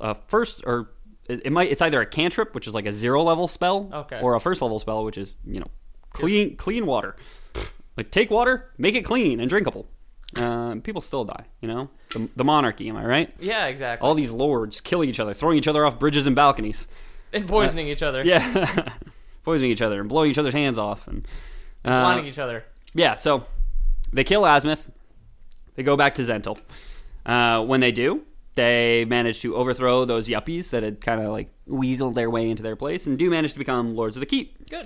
it's either a cantrip, which is like a 0 level spell, Okay. or a 1st level spell, which is, you know, clean water. Like, take water, make it clean and drinkable. People still die, you know? The monarchy, am I right? Yeah, exactly. All these lords killing each other, throwing each other off bridges and balconies. And poisoning each other. Yeah. Poisoning each other and blowing each other's hands off. And Blinding each other. yeah, so they kill Asmith. They go back to Zental. When they do, they manage to overthrow those yuppies that had kind of like weaseled their way into their place and do manage to become lords of the keep. Good.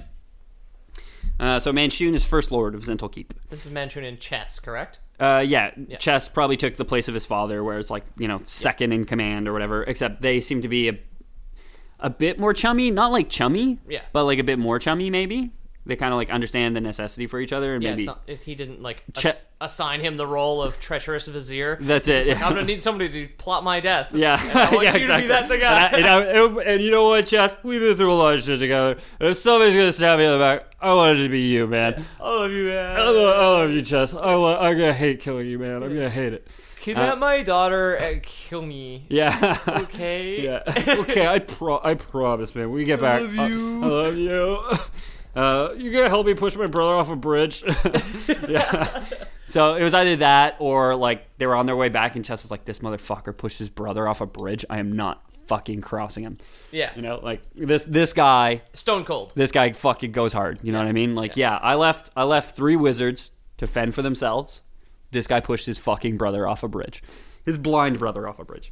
So Manchun is first lord of Zental Keep. This is Manchun in chess, correct? Yeah, Chess probably took the place of his father, where it's like, you know, second in command or whatever, except they seem to be a bit more chummy. Not like chummy, Yeah. but like a bit more chummy, maybe. They kind of like understand the necessity for each other, and Yeah, maybe he didn't like Che- assign him the role of treacherous vizier. That's He's it. just like, I'm gonna need somebody to plot my death. Yeah, And I want yeah, you to be that the guy. And you know what, Chess? We've been through a lot of shit together. And if somebody's gonna stab me in the back, I want it to be you, man. I love you, man. I love you, Chess. I'm gonna hate killing you, man. I'm gonna hate it. Kidnap my daughter and kill me. Yeah. Okay. Yeah. Okay. I promise, man. We get back. I love you. You gonna help me push my brother off a bridge? Yeah. So it was either that or like they were on their way back and Chess was like, this motherfucker pushed his brother off a bridge. I am not fucking crossing him. Yeah. You know, like this guy Stone cold. This guy fucking goes hard. You know what I mean? Like, yeah, I left 3 wizards to fend for themselves. This guy pushed his fucking brother off a bridge. His blind brother off a bridge.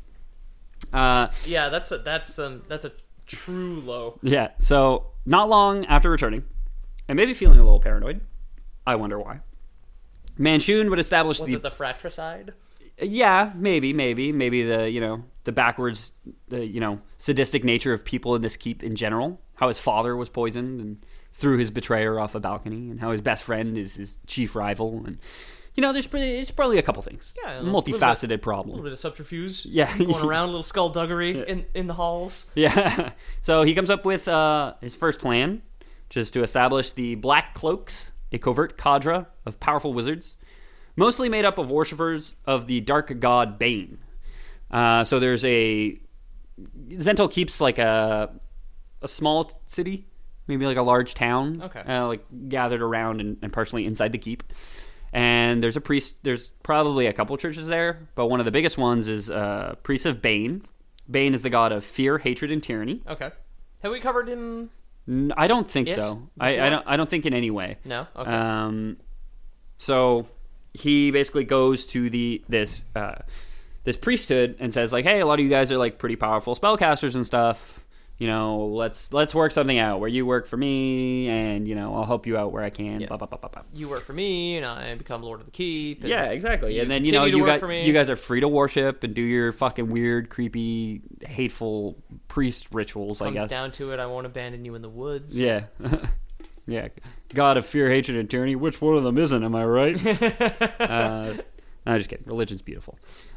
Yeah, that's a true low. Yeah, so not long after returning, and maybe feeling a little paranoid, I wonder why, Manchun would establish Was it the fratricide? Yeah, maybe the, you know, the backwards, you know, sadistic nature of people in this keep in general. How his father was poisoned and threw his betrayer off a balcony, and how his best friend is his chief rival, and you know, it's probably a couple things. Yeah, multifaceted A problem. little bit of subterfuge. Yeah. Going around, a little skullduggery in the halls. Yeah. So he comes up with his first plan, which is to establish the Black Cloaks, a covert cadre of powerful wizards, mostly made up of worshippers of the dark god Bane. So there's Zentral Keep's like a small city, maybe like a large town, like gathered around and partially inside the keep. And there's a priest. There's probably a couple churches there, but one of the biggest ones is priest of Bane. Bane is the god of fear, hatred, and tyranny. Okay. Have we covered him? I don't think so. I don't think in any way. No. Okay. So he basically goes to this priesthood and says like, hey, a lot of you guys are like pretty powerful spellcasters and stuff. You know, let's work something out where you work for me, and you know, I'll help you out where I can. Yeah. Blah, blah, blah, blah, blah. You work for me, and I become Lord of the Keep. And yeah, exactly. And then continue to work for me. you guys are free to worship and do your fucking weird, creepy, hateful priest rituals. I guess comes down to it, I won't abandon you in the woods. Yeah. Yeah, God of fear, hatred, and tyranny. Which one of them isn't? Am I right? No, just kidding. Religion's beautiful.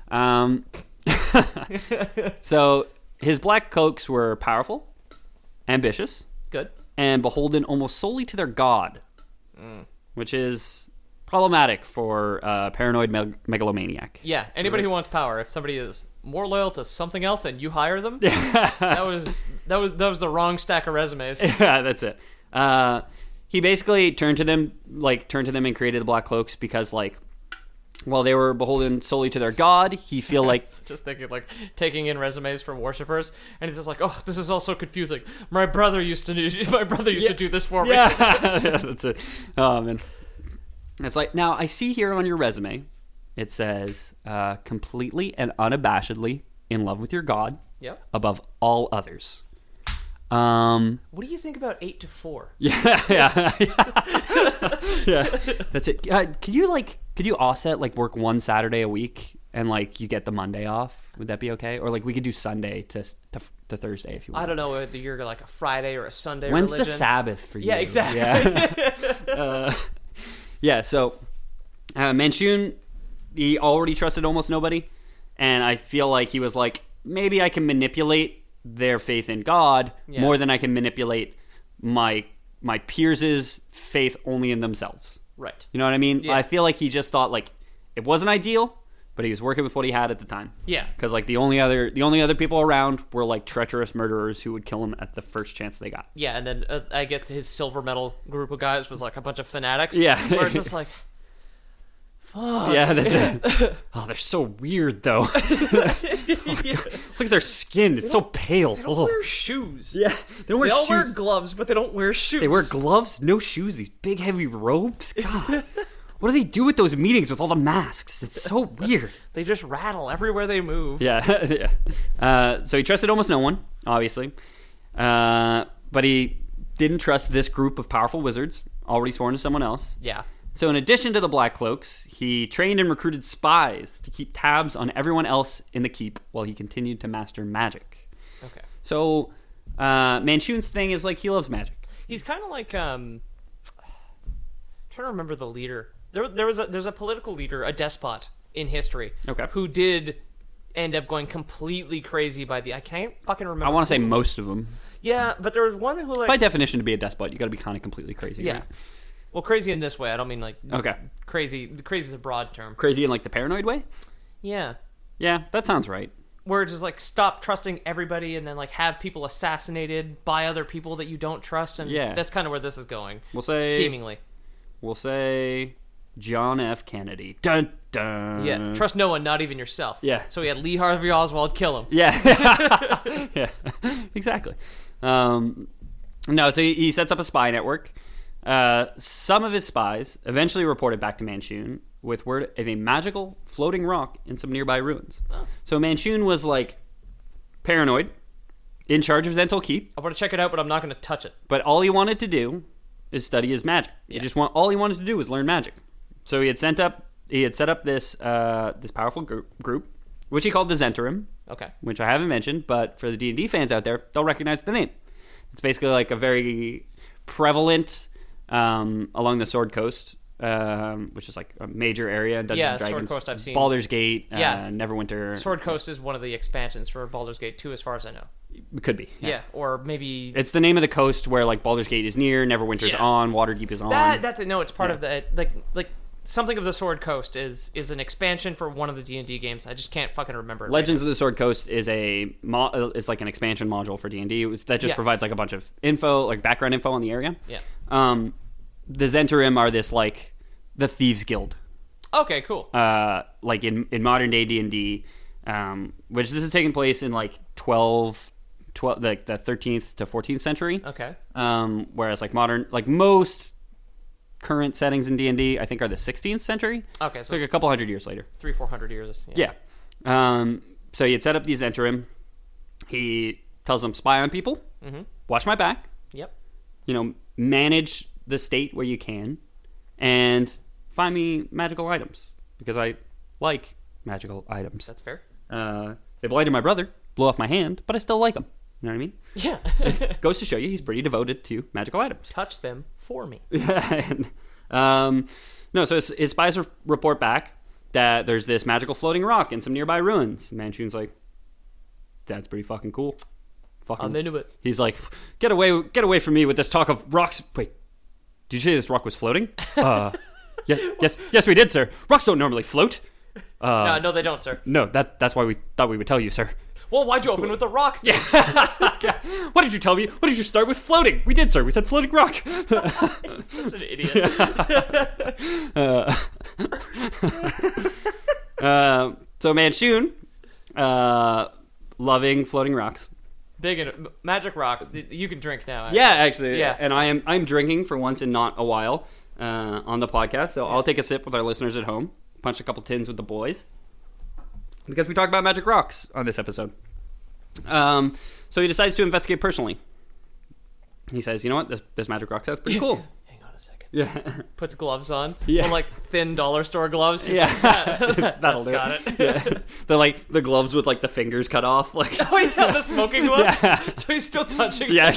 So his black cloaks were powerful, ambitious, good, and beholden almost solely to their god, which is problematic for a paranoid megalomaniac. Yeah, anybody who wants power, if somebody is more loyal to something else and you hire them, that was the wrong stack of resumes. Yeah, that's it. He basically turned to them and created the Black Cloaks because, like, while they were beholden solely to their god, he feel like just thinking like taking in resumes from worshippers, and he's just like, oh, this is all so confusing. My brother used to do this for me. Yeah, that's it. Oh man, it's like, now I see here on your resume, it says completely and unabashedly in love with your god, above all others. What do you think about 8 to 4? Yeah. That's it. Could you offset like work one Saturday a week and like you get the Monday off? Would that be okay? Or like we could do Sunday to Thursday if you want. I don't know whether you're like a Friday or a Sunday. When's religion. the Sabbath for you? Yeah, exactly. Yeah. So Manchun, he already trusted almost nobody, and I feel like he was like, maybe I can manipulate their faith in God more than I can manipulate my peers' faith only in themselves. Right. You know what I mean? Yeah. I feel like he just thought like it wasn't ideal, but he was working with what he had at the time. Yeah. Because like the only other people around were like treacherous murderers who would kill him at the first chance they got. Yeah, and then I guess his silver medal group of guys was like a bunch of fanatics. Yeah. Where it's just like, fuck. Yeah, that's it. Oh, they're so weird though. Look at their skin; it's so pale. They don't wear shoes. Yeah, they don't wear They all shoes. wear gloves, but they don't wear shoes. They wear gloves, no shoes. These big, heavy robes. God, what do they do with those meetings with all the masks? It's so weird. They just rattle everywhere they move. Yeah, yeah. So he trusted almost no one, obviously, but he didn't trust this group of powerful wizards, already sworn to someone else. Yeah. So in addition to the Black Cloaks, he trained and recruited spies to keep tabs on everyone else in the keep while he continued to master magic. Okay. So Manchun's thing is like he loves magic. He's kind of like trying to remember the leader. There's a political leader, a despot in history, who did end up going completely crazy by the. I can't fucking remember. I want to say most of them. Yeah, but there was one who like by definition to be a despot, you got to be kind of completely crazy. Yeah. Right? Well, crazy in this way. I don't mean like crazy. Crazy is a broad term. Crazy in like the paranoid way. Yeah. Yeah, that sounds right. Where it's just like stop trusting everybody and then like have people assassinated by other people that you don't trust, and that's kind of where this is going. We'll say John F. Kennedy. Dun dun. Yeah, trust no one, not even yourself. Yeah. So he had Lee Harvey Oswald kill him. Yeah. Yeah. Exactly. No, so he sets up a spy network. Some of his spies eventually reported back to Manchun with word of a magical floating rock in some nearby ruins. Oh. So Manchun was like paranoid, in charge of Zentral Keep. I want to check it out, but I'm not going to touch it. But all he wanted to do is study his magic. Yeah. All he wanted to do was learn magic. So he had set up this powerful group, which he called the Zhentarim. Okay. Which I haven't mentioned, but for the D&D fans out there, they'll recognize the name. It's basically like a very prevalent along the Sword Coast which is like a major area in Dungeons Yeah, and Dragons. Sword Coast I've seen. Baldur's Gate, Yeah. Neverwinter. Sword Coast is one of the expansions for Baldur's Gate 2, as far as I know. It could be. Yeah, or maybe It's the name of the coast where like Baldur's Gate is near, Neverwinter's Yeah. on, Waterdeep is on. that's it. No, it's part Yeah. of the like something of the Sword Coast is an expansion for one of the D&D games. I just can't fucking remember. It Legends of the Sword Coast is is like an expansion module for D&D that just Yeah. provides like a bunch of info, like background info on the area. Yeah. The Zhentarim are this like the Thieves Guild. Okay, cool. Like in modern day D&D, which this is taking place in like 12 like the 13th to 14th century. Okay. Whereas like most current settings in D&D, I think, are the 16th century. Okay, so like a couple hundred years later. 300-400 years. Yeah. So he'd set up these Zhentarim. He tells them, spy on people, watch my back, Yep. manage the state where you can, and find me magical items, because I like magical items. That's fair. They blighted my brother, blew off my hand, but I still like him. You know what I mean? Yeah. Goes to show you he's pretty devoted to magical items. Touch them for me. No, so his spies report back that there's this magical floating rock in some nearby ruins. Manchun's like, that's pretty fucking cool. I'm into it. He's like, get away from me with this talk of rocks. Wait, did you say this rock was floating? Yes, we did, sir. Rocks don't normally float. No, they don't, sir. No, that's why we thought we would tell you, sir. Well, why'd you open with the rock thing? What did you tell me? What did you start with floating? We did, sir. We said floating rock. Such an idiot. So Manchun, loving floating rocks. Big in magic rocks. You can drink now. Yeah, actually. Yeah. And I'm drinking for once in not a while on the podcast. So I'll take a sip with our listeners at home. Punch a couple tins with the boys. Because we talk about magic rocks on this episode. So he decides to investigate personally. He says, you know what? This magic rock sounds pretty cool. Hang on a second. Yeah. Puts gloves on. Yeah. Well, like thin dollar store gloves. He's Yeah. like, That'll that's do got it. Yeah. They're like the gloves with like the fingers cut off. Like Oh yeah, the smoking gloves. Yeah. So he's still touching. yeah.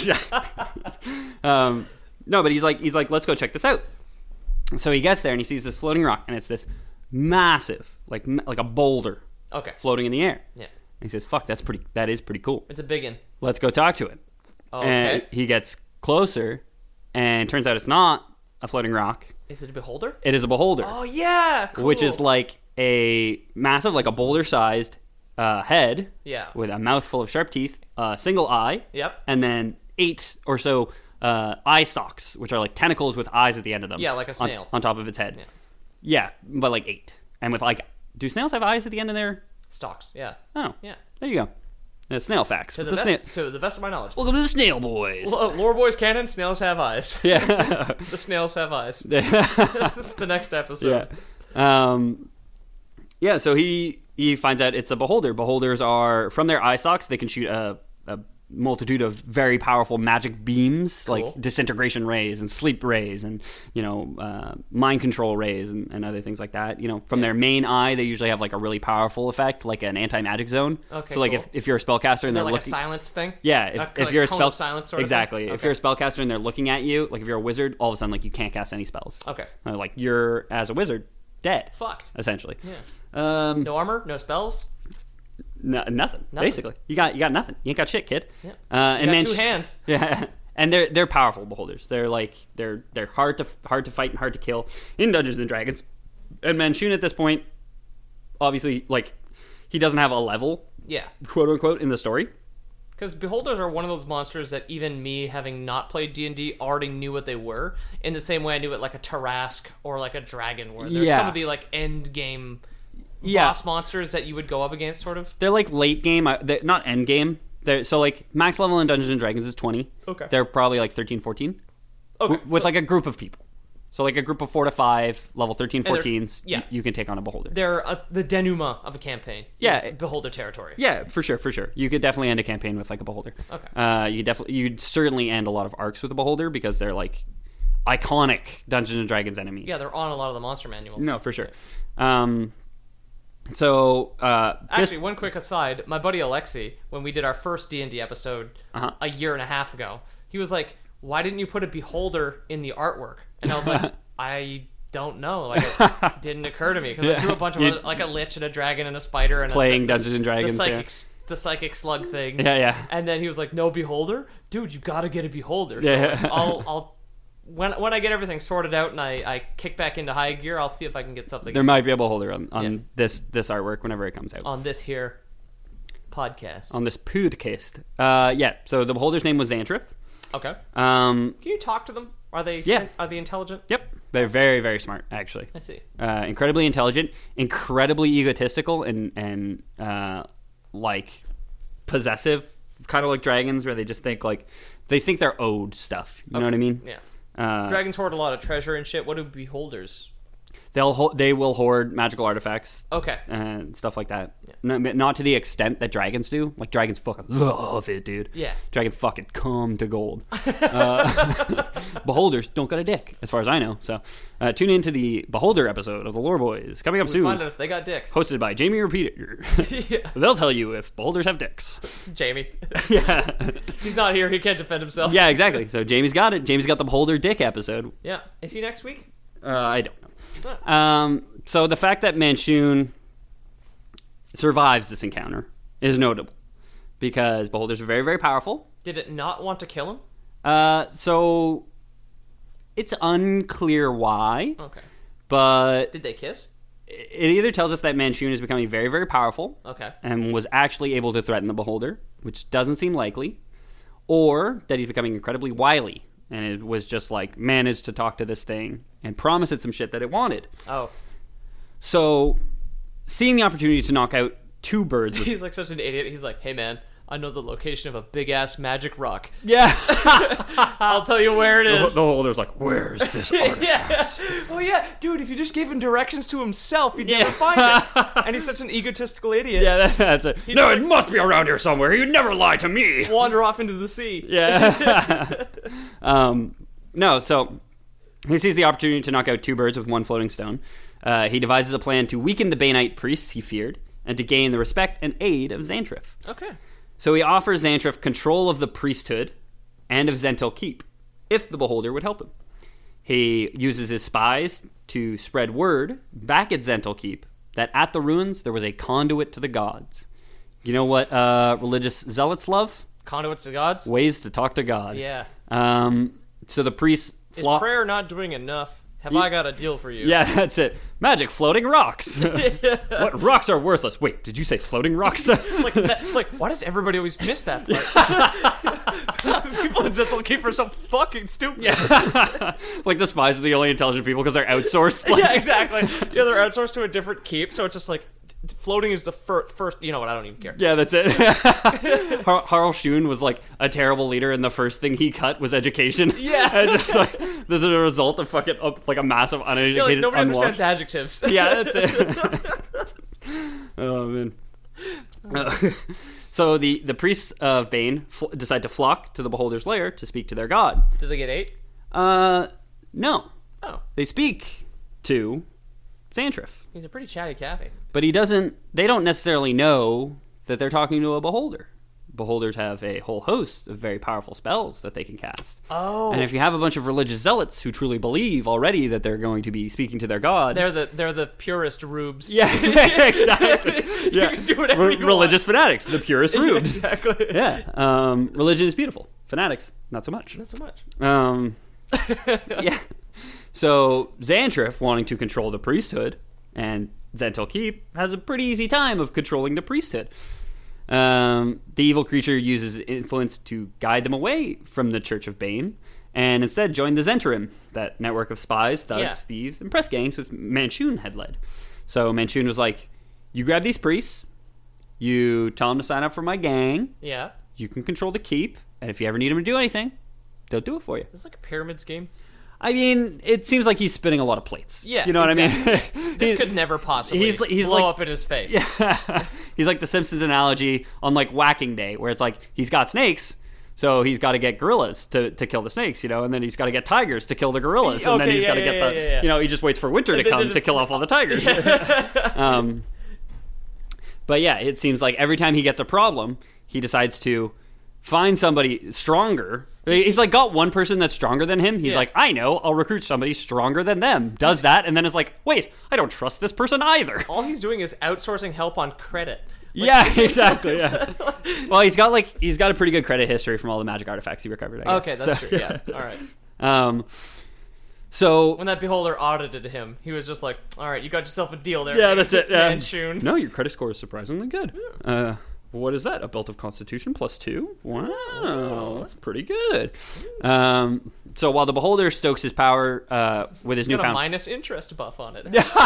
No, but he's like, let's go check this out. So he gets there and he sees this floating rock, and it's this massive, like a boulder Okay. floating in the air. Yeah. And he says, "Fuck, that is pretty cool. It's a big one. Let's go talk to it." Oh, And okay. he gets closer, and turns out it's not a floating rock. Is it a beholder? It is a beholder, Oh yeah. Cool. which is like a massive, like a boulder-sized head Yeah. with a mouth full of sharp teeth, a single eye, Yep. and then 8 or so eye stalks, which are like tentacles with eyes at the end of them. Yeah, like a snail. on top of its head. Yeah. Yeah, but like 8, and with like, do snails have eyes at the end of their? Stalks. Yeah. Oh, Yeah. there you go. Snail facts. To With the, the best, snail. to the best of my knowledge. Welcome to the Snail Boys. Lore Boys canon, snails have eyes. Yeah. The snails have eyes. This is the next episode. Yeah, so he finds out it's a beholder. Beholders are, from their eye stalks, they can shoot a multitude of very powerful magic beams, Cool. like disintegration rays and sleep rays and, mind control rays and other things like that. From their main eye, they usually have like a really powerful effect, like an anti-magic zone. Okay, so like cool. if you're a spellcaster and Is there they're like looking... a silence thing? Yeah, if like you're a cone spell of silence sort of exactly. thing? If you're a spellcaster and they're looking at you, like if you're a wizard, all of a sudden like you can't cast any spells. Okay. Like you're, as a wizard, dead. Fucked. Essentially. Yeah. No armor, no spells. Nothing. Basically, you got nothing. You ain't got shit, kid. Yeah. And You got 2 hands. Yeah, and they're powerful beholders. They're like they're hard to fight and hard to kill in Dungeons and Dragons. And Manchun at this point, obviously, like he doesn't have a level, Yeah. quote unquote, in the story. Because beholders are one of those monsters that even me, having not played D&D, already knew what they were. In the same way I knew what like a Tarask or like a dragon were. They're Yeah. some of the like end game boss monsters that you would go up against, sort of. They're like late game, they're not end game. So like max level in Dungeons and Dragons is 20. Okay. They're probably like 13, 14. Okay. With like a group of people. So like a group of 4 to 5, level 13, they're- 14s, yeah. you can take on a beholder. They're the denouement of a campaign. Yeah. Is beholder territory. Yeah, for sure. You could definitely end a campaign with like a beholder. Okay. You'd certainly end a lot of arcs with a beholder because they're like iconic Dungeons and Dragons enemies. Yeah, they're on a lot of the monster manuals. No, for sure. So Actually, one quick aside: my buddy Alexi, when we did our first D&D episode Uh-huh. a year and a half ago, he was like, "Why didn't you put a beholder in the artwork?" And I was like, "I don't know. Like, it didn't occur to me because I threw a bunch of other, like a lich and a dragon and a spider and playing Dungeons and Dragons. The psychic slug thing. Yeah. And then he was like, "No beholder, dude. You got to get a beholder." Yeah. So I'll when I get everything sorted out and I kick back into high gear, I'll see if I can get something. There might be a beholder on this artwork whenever it comes out. On this here podcast. On this podcast. So the beholder's name was Xantrif. Okay. Can you talk to them? Are they Are they intelligent? Yep. They're very, very smart, actually. I see. Incredibly intelligent, incredibly egotistical, and like possessive, kind of like dragons, where they just think like they think they're owed stuff. You know what I mean? Yeah. Dragons hoard a lot of treasure and shit. What do beholders? They will hoard magical artifacts. Okay. And stuff like that. Yeah. Not to the extent that dragons do. Like, dragons fucking love it, dude. Yeah. Dragons fucking come to gold. Beholders don't got a dick, as far as I know. So, tune in to the Beholder episode of the Lore Boys, coming up soon. Find out if they got dicks. Hosted by Jamie Repeater. Yeah. They'll tell you if beholders have dicks. Jamie. Yeah. He's not here. He can't defend himself. Yeah, exactly. So, Jamie's got it. Jamie's got the Beholder dick episode. Yeah. Is he next week? I don't know. So the fact that Manshoon survives this encounter is notable because beholders are very, very powerful. Did it not want to kill him? So it's unclear why. Okay. But did they kiss? It either tells us that Manshoon is becoming very, very powerful. Okay. And was actually able to threaten the beholder, which doesn't seem likely, or that he's becoming incredibly wily. And it was just like managed to talk to this thing and promise it some shit that it wanted. Oh. So, seeing the opportunity to knock out two birds. He's like such an idiot. He's like, "Hey man, I know the location of a big ass magic rock. Yeah. I'll tell you where it is." The beholder's like, "Where's this artifact?" Yeah. Well, yeah, dude. If you just gave him directions to himself, he'd never find it. And he's such an egotistical idiot. Yeah, that's it. No, it must be around here somewhere. You'd never lie to me. Wander off into the sea. Yeah. No, so he sees the opportunity to knock out two birds with one floating stone. He devises a plan to weaken the Banite priests he feared and to gain the respect and aid of Xantrif. Okay. So he offers Xantrif control of the priesthood and of Zhentil Keep, if the beholder would help him. He uses his spies to spread word back at Zhentil Keep that at the ruins there was a conduit to the gods. You know what religious zealots love? Conduits to gods? Ways to talk to God. Yeah. So the priests... Is prayer not doing enough? Have I got a deal for you? Yeah, that's it. Magic floating rocks. What rocks are worthless? Wait, did you say floating rocks? It's like, why does everybody always miss that part? People in Zhentil Keep are so fucking stupid. Yeah. Like the spies are the only intelligent people because they're outsourced. Like... Yeah, exactly. Yeah, they're outsourced to a different keep, so it's just like, floating is the first. You know what? I don't even care. Yeah, that's it. Harl Shun was like a terrible leader, and the first thing he cut was education. Yeah, and just like this is a result of fucking like a massive uneducated. Yeah, like nobody understands adjectives. Yeah, that's it. Oh man. So the priests of Bane decide to flock to the beholder's lair to speak to their god. Do they get 8? No. Oh, they speak to Xantrif. He's a pretty chatty Cathy. But they don't necessarily know that they're talking to a beholder. Beholders have a whole host of very powerful spells that they can cast. Oh. And if you have a bunch of religious zealots who truly believe already that they're going to be speaking to their god... They're the purest rubes. Yeah, exactly. You can do whatever you want. Religious fanatics, the purest rubes. Exactly. Yeah. Religion is beautiful. Fanatics, not so much. Not so much. Yeah. So Xantrif, wanting to control the priesthood, and Zhentil Keep has a pretty easy time of controlling the priesthood. The evil creature uses influence to guide them away from the Church of Bane, and instead join the Zhentarim, that network of spies, thugs, thieves, and press gangs which Manshoon had led. So Manshoon was like, you grab these priests, you tell them to sign up for my gang, yeah, you can control the keep, and if you ever need them to do anything, they'll do it for you. It's like a pyramid scheme. I mean, it seems like he's spinning a lot of plates. Yeah, you know what exactly. I mean? This could never possibly blow up in his face. Yeah. He's like the Simpsons analogy on like whacking day, where it's like he's got snakes, so he's got to get gorillas to kill the snakes, you know, and then he's got to get tigers to kill the gorillas, and then he's got to get you know, he just waits for winter to come to kill off all the tigers. Yeah. But yeah, it seems like every time he gets a problem, he decides to find somebody stronger. He's like got one person that's stronger than him. He's like, I know, I'll recruit somebody stronger than them. Does that, and then is like, wait, I don't trust this person either. All he's doing is outsourcing help on credit. Yeah, exactly. Yeah. Well, he's got a pretty good credit history from all the magic artifacts he recovered. I guess. Okay, that's true. Yeah. All right. So when that beholder audited him, he was just like, "All right, you got yourself a deal there." Yeah, that's it. Manchun. No, your credit score is surprisingly good. What is that? A belt of Constitution +2? Wow, that's pretty good. So while the beholder stokes his power with his got newfound a minus interest buff on it.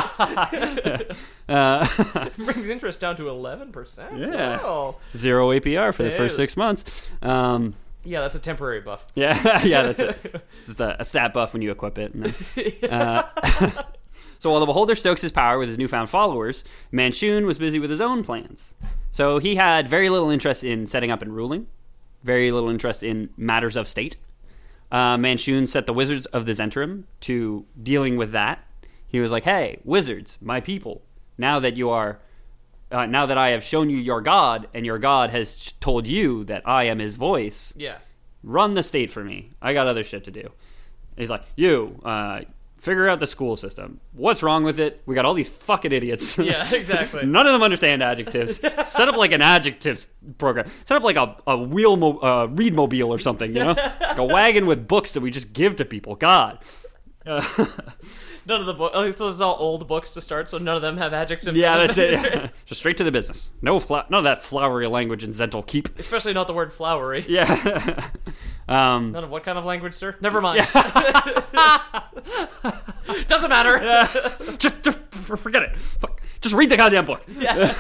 Brings interest down to 11%. Yeah. Wow. 0 APR for the first 6 months. Yeah, that's a temporary buff. Yeah, that's it. It's just a stat buff when you equip it. And then, so while the beholder stokes his power with his newfound followers, Manchun was busy with his own plans. So he had very little interest in setting up and ruling, very little interest in matters of state. Manchun set the wizards of the Zentrum to dealing with that. He was like, "Hey, wizards, my people, now that I have shown you your god, and your god has told you that I am his voice, run the state for me. I got other shit to do." He's like, "You, figure out the school system. What's wrong with it? We got all these fucking idiots. Yeah, exactly. None of them understand adjectives. Set up like an adjectives program. Set up like a read mobile or something, you know? Like a wagon with books that we just give to people. God." None of the books. Oh, so it's all old books to start, so none of them have adjectives. Yeah, that's it. Yeah. Just straight to the business. None of that flowery language in Zental Keep. Especially not the word flowery. Yeah. None of what kind of language, sir? Never mind. Doesn't matter. Just forget it. Fuck. Just read the goddamn book. Yeah.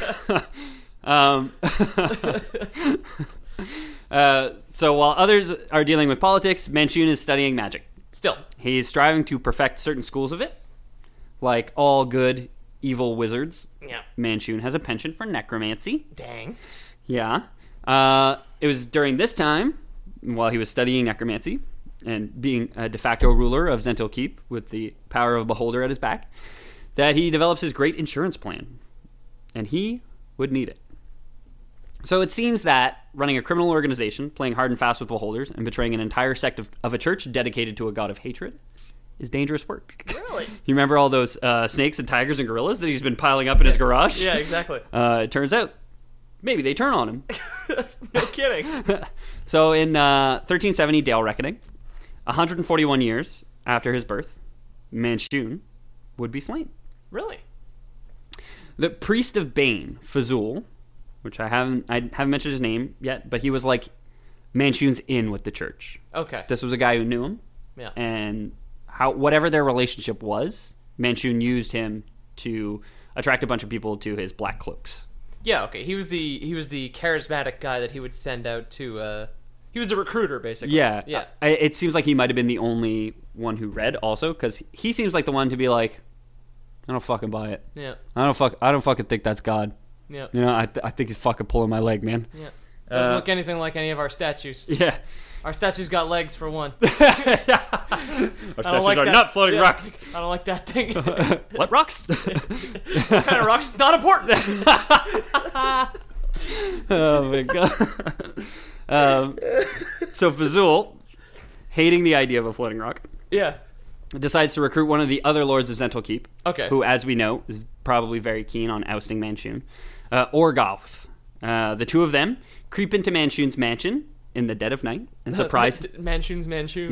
So while others are dealing with politics, Manchun is studying magic. Still. He's striving to perfect certain schools of it. Like all good, evil wizards, Manchun has a penchant for necromancy. Dang. Yeah. It was during this time, while he was studying necromancy and being a de facto ruler of Zental Keep with the power of a beholder at his back, that he develops his great insurance plan. And he would need it. So it seems that running a criminal organization, playing hard and fast with beholders, and betraying an entire sect of a church dedicated to a god of hatred is dangerous work. Really? You remember all those snakes and tigers and gorillas that he's been piling up in his garage? Yeah, exactly. It turns out, maybe they turn on him. No kidding. So in 1370 Dale Reckoning, 141 years after his birth, Manchun would be slain. Really? The priest of Bane, Fazul, which I haven't mentioned his name yet, but he was like Manchun's in with the church. Okay. This was a guy who knew him. Yeah. And whatever their relationship was, Manchun used him to attract a bunch of people to his black cloaks. Yeah, okay. He was the charismatic guy that he would send out to he was the recruiter, basically. Yeah. Yeah. It seems like he might have been the only one who read also, because he seems like the one to be like, I don't fucking buy it. Yeah. I don't fucking think that's God. Yeah. You know, I think he's fucking pulling my leg, man. Yeah. Doesn't look anything like any of our statues. Yeah. Our statues got legs, for one. Our statues are not floating rocks. I don't like that thing. What rocks? What kind of rocks? Not important. Oh my god. So Fazul, hating the idea of a floating rock, decides to recruit one of the other lords of Zental Keep, who, as we know, is probably very keen on ousting Manchun, Orgauth. The two of them creep into Manchun's mansion in the dead of night and surprise Manchun's mansion,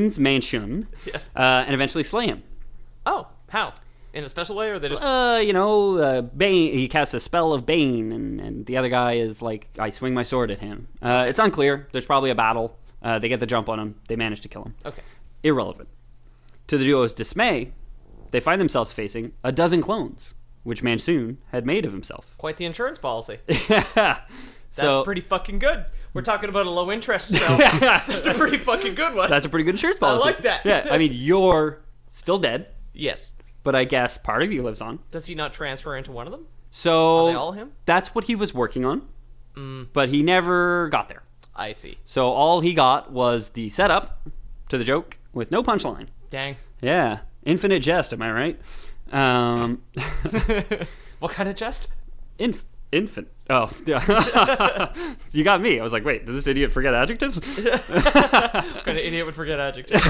and eventually slay him. Oh, how? In a special way, or they just Bane. He casts a spell of Bane, and the other guy is like, I swing my sword at him. It's unclear. There's probably a battle. They get the jump on him. They manage to kill him. Okay. Irrelevant. To the duo's dismay, they find themselves facing a dozen clones, which Manchun had made of himself. Quite the insurance policy. Yeah. That's pretty fucking good. We're talking about a low interest spell. That's a pretty fucking good one. That's a pretty good insurance policy. I like that. Yeah, I mean, you're still dead. Yes. But I guess part of you lives on. Does he not transfer into one of them? So are they all him? That's what he was working on. But he never got there. I see. So all he got was the setup to the joke with no punchline. Dang. Yeah. Infinite jest, am I right? What kind of jest? Infant. Oh, yeah. You got me. I was like, wait, did this idiot forget adjectives? What kind of idiot would forget adjectives?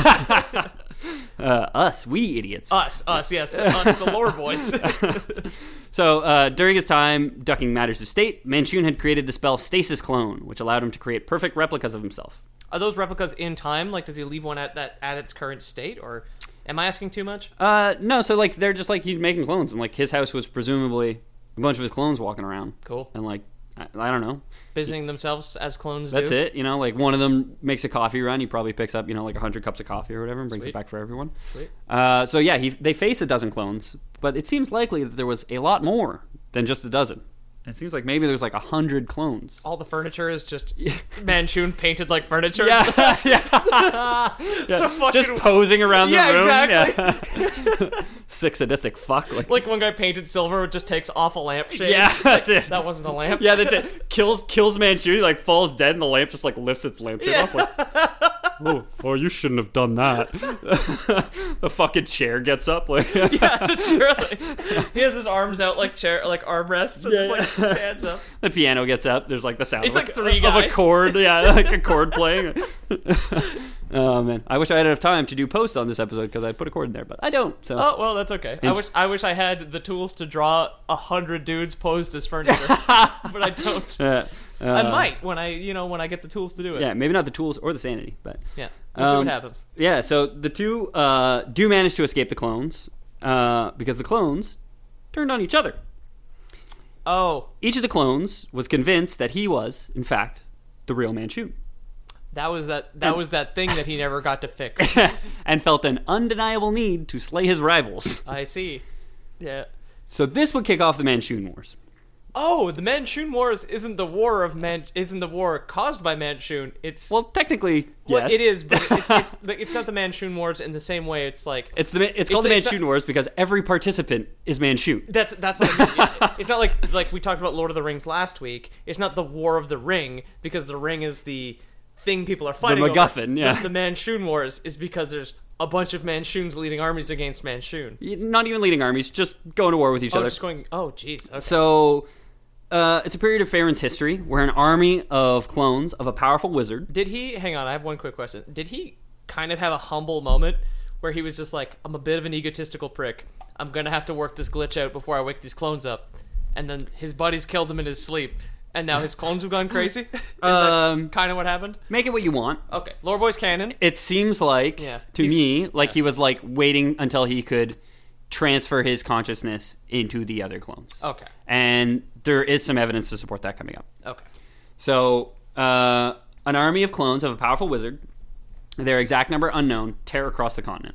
Us, we idiots. Us, yes. Us, the lore boys. So, during his time ducking matters of state, Manchun had created the spell Stasis Clone, which allowed him to create perfect replicas of himself. Are those replicas in time? Like, does he leave one at its current state, or am I asking too much? No, so, like, they're just, like, he's making clones, and, like, his house was presumably a bunch of his clones walking around. Cool. And, like, I don't know. Busying themselves as clones That's do. it. You know, like, one of them makes a coffee run. He probably picks up, you know, like 100 cups of coffee or whatever and brings Sweet. it back for everyone. Sweet. So, yeah, they face a dozen clones, but it seems likely that there was a lot more than just a dozen. It seems like maybe there's like 100 clones. All the furniture is just Manchun painted like furniture. Yeah, So fucking- just posing around the room. Exactly. Yeah. Sick sadistic fuck. Like one guy painted silver, just takes off a lampshade. Yeah, that's it. That wasn't a lamp. Yeah, that's it. Kills Manchun, he, like, falls dead, and the lamp just, like, lifts its lampshade off. Like, oh, you shouldn't have done that. The fucking chair gets up. Like, Yeah, the chair. Like, he has his arms out like armrests and just like stands up. the piano gets up. There's, like, the sound It's of, like three of a guys. chord. Yeah, like a chord playing. Oh, man. I wish I had enough time to do post on this episode because I put a chord in there, but I don't. So. Oh well, that's okay. I wish I had the tools to draw 100 dudes posed as furniture, but I don't. I might when I get the tools to do it. Yeah, maybe not the tools or the sanity, but Yeah. We'll see what happens. yeah. So the two do manage to escape the clones because the clones turned on each other. Oh, Each of the clones was convinced that he was, in fact, the real Manchun, that was that thing that he never got to fix. and felt an undeniable need to slay his rivals. I see. Yeah. So this would kick off the Manchun Wars. Oh, the Manchun Wars isn't the war caused by Manchun. It's Well, technically, well, yes. it is, but it's not the Manchun Wars in the same way. It's like It's called the it's Manchun not- Wars because every participant is Manchun. That's what I mean. Yeah. It's not like we talked about Lord of the Rings last week. It's not the War of the Ring because the ring is the thing people are fighting over. MacGuffin, yeah. The Manchun Wars is because there's a bunch of Manchuns leading armies against Manchun. Not even leading armies, just going to war with each Oh, other. just going. Oh, jeez. Okay. So, it's a period of Farron's history where an army of clones of a powerful wizard. Did he? Hang on, I have one quick question. Did he kind of have a humble moment where he was just like, "I'm a bit of an egotistical prick. I'm gonna have to work this glitch out before I wake these clones up," and then his buddies killed him in his sleep, and now his clones have gone crazy? Is that kind of what happened? Make it what you want. Okay, Lore Boy's canon. It seems like, Yeah. to He's- me, like he was like waiting until he could transfer his consciousness into the other clones. Okay. And there is some evidence to support that coming up. Okay. So, an army of clones of a powerful wizard, their exact number unknown, tear across the continent.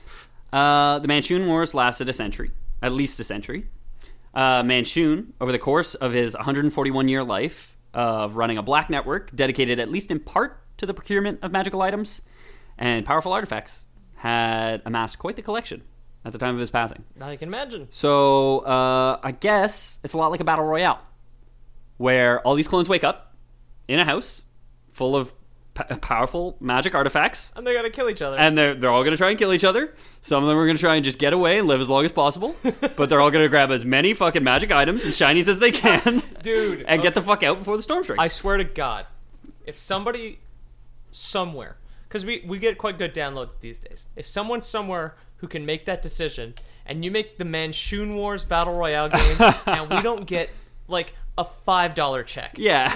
The Manchun Wars lasted a century, at least a century. Manchun, over the course of his 141-year life of running a black network dedicated at least in part to the procurement of magical items and powerful artifacts, had amassed quite the collection at the time of his passing. Now you can imagine. So, I guess it's a lot like a battle royale, where all these clones wake up in a house full of powerful magic artifacts, And they gotta kill each other. and they're all going to try and kill each other. Some of them are going to try and just get away and live as long as possible, but they're all going to grab as many fucking magic items and shinies as they can, Dude, and get the fuck out before the storm strikes. I swear to God, if somebody somewhere, because we get quite good downloads these days, if someone somewhere who can make that decision, and you make the Manchun Wars Battle Royale game, and we don't get, like, a $5 check. Yeah.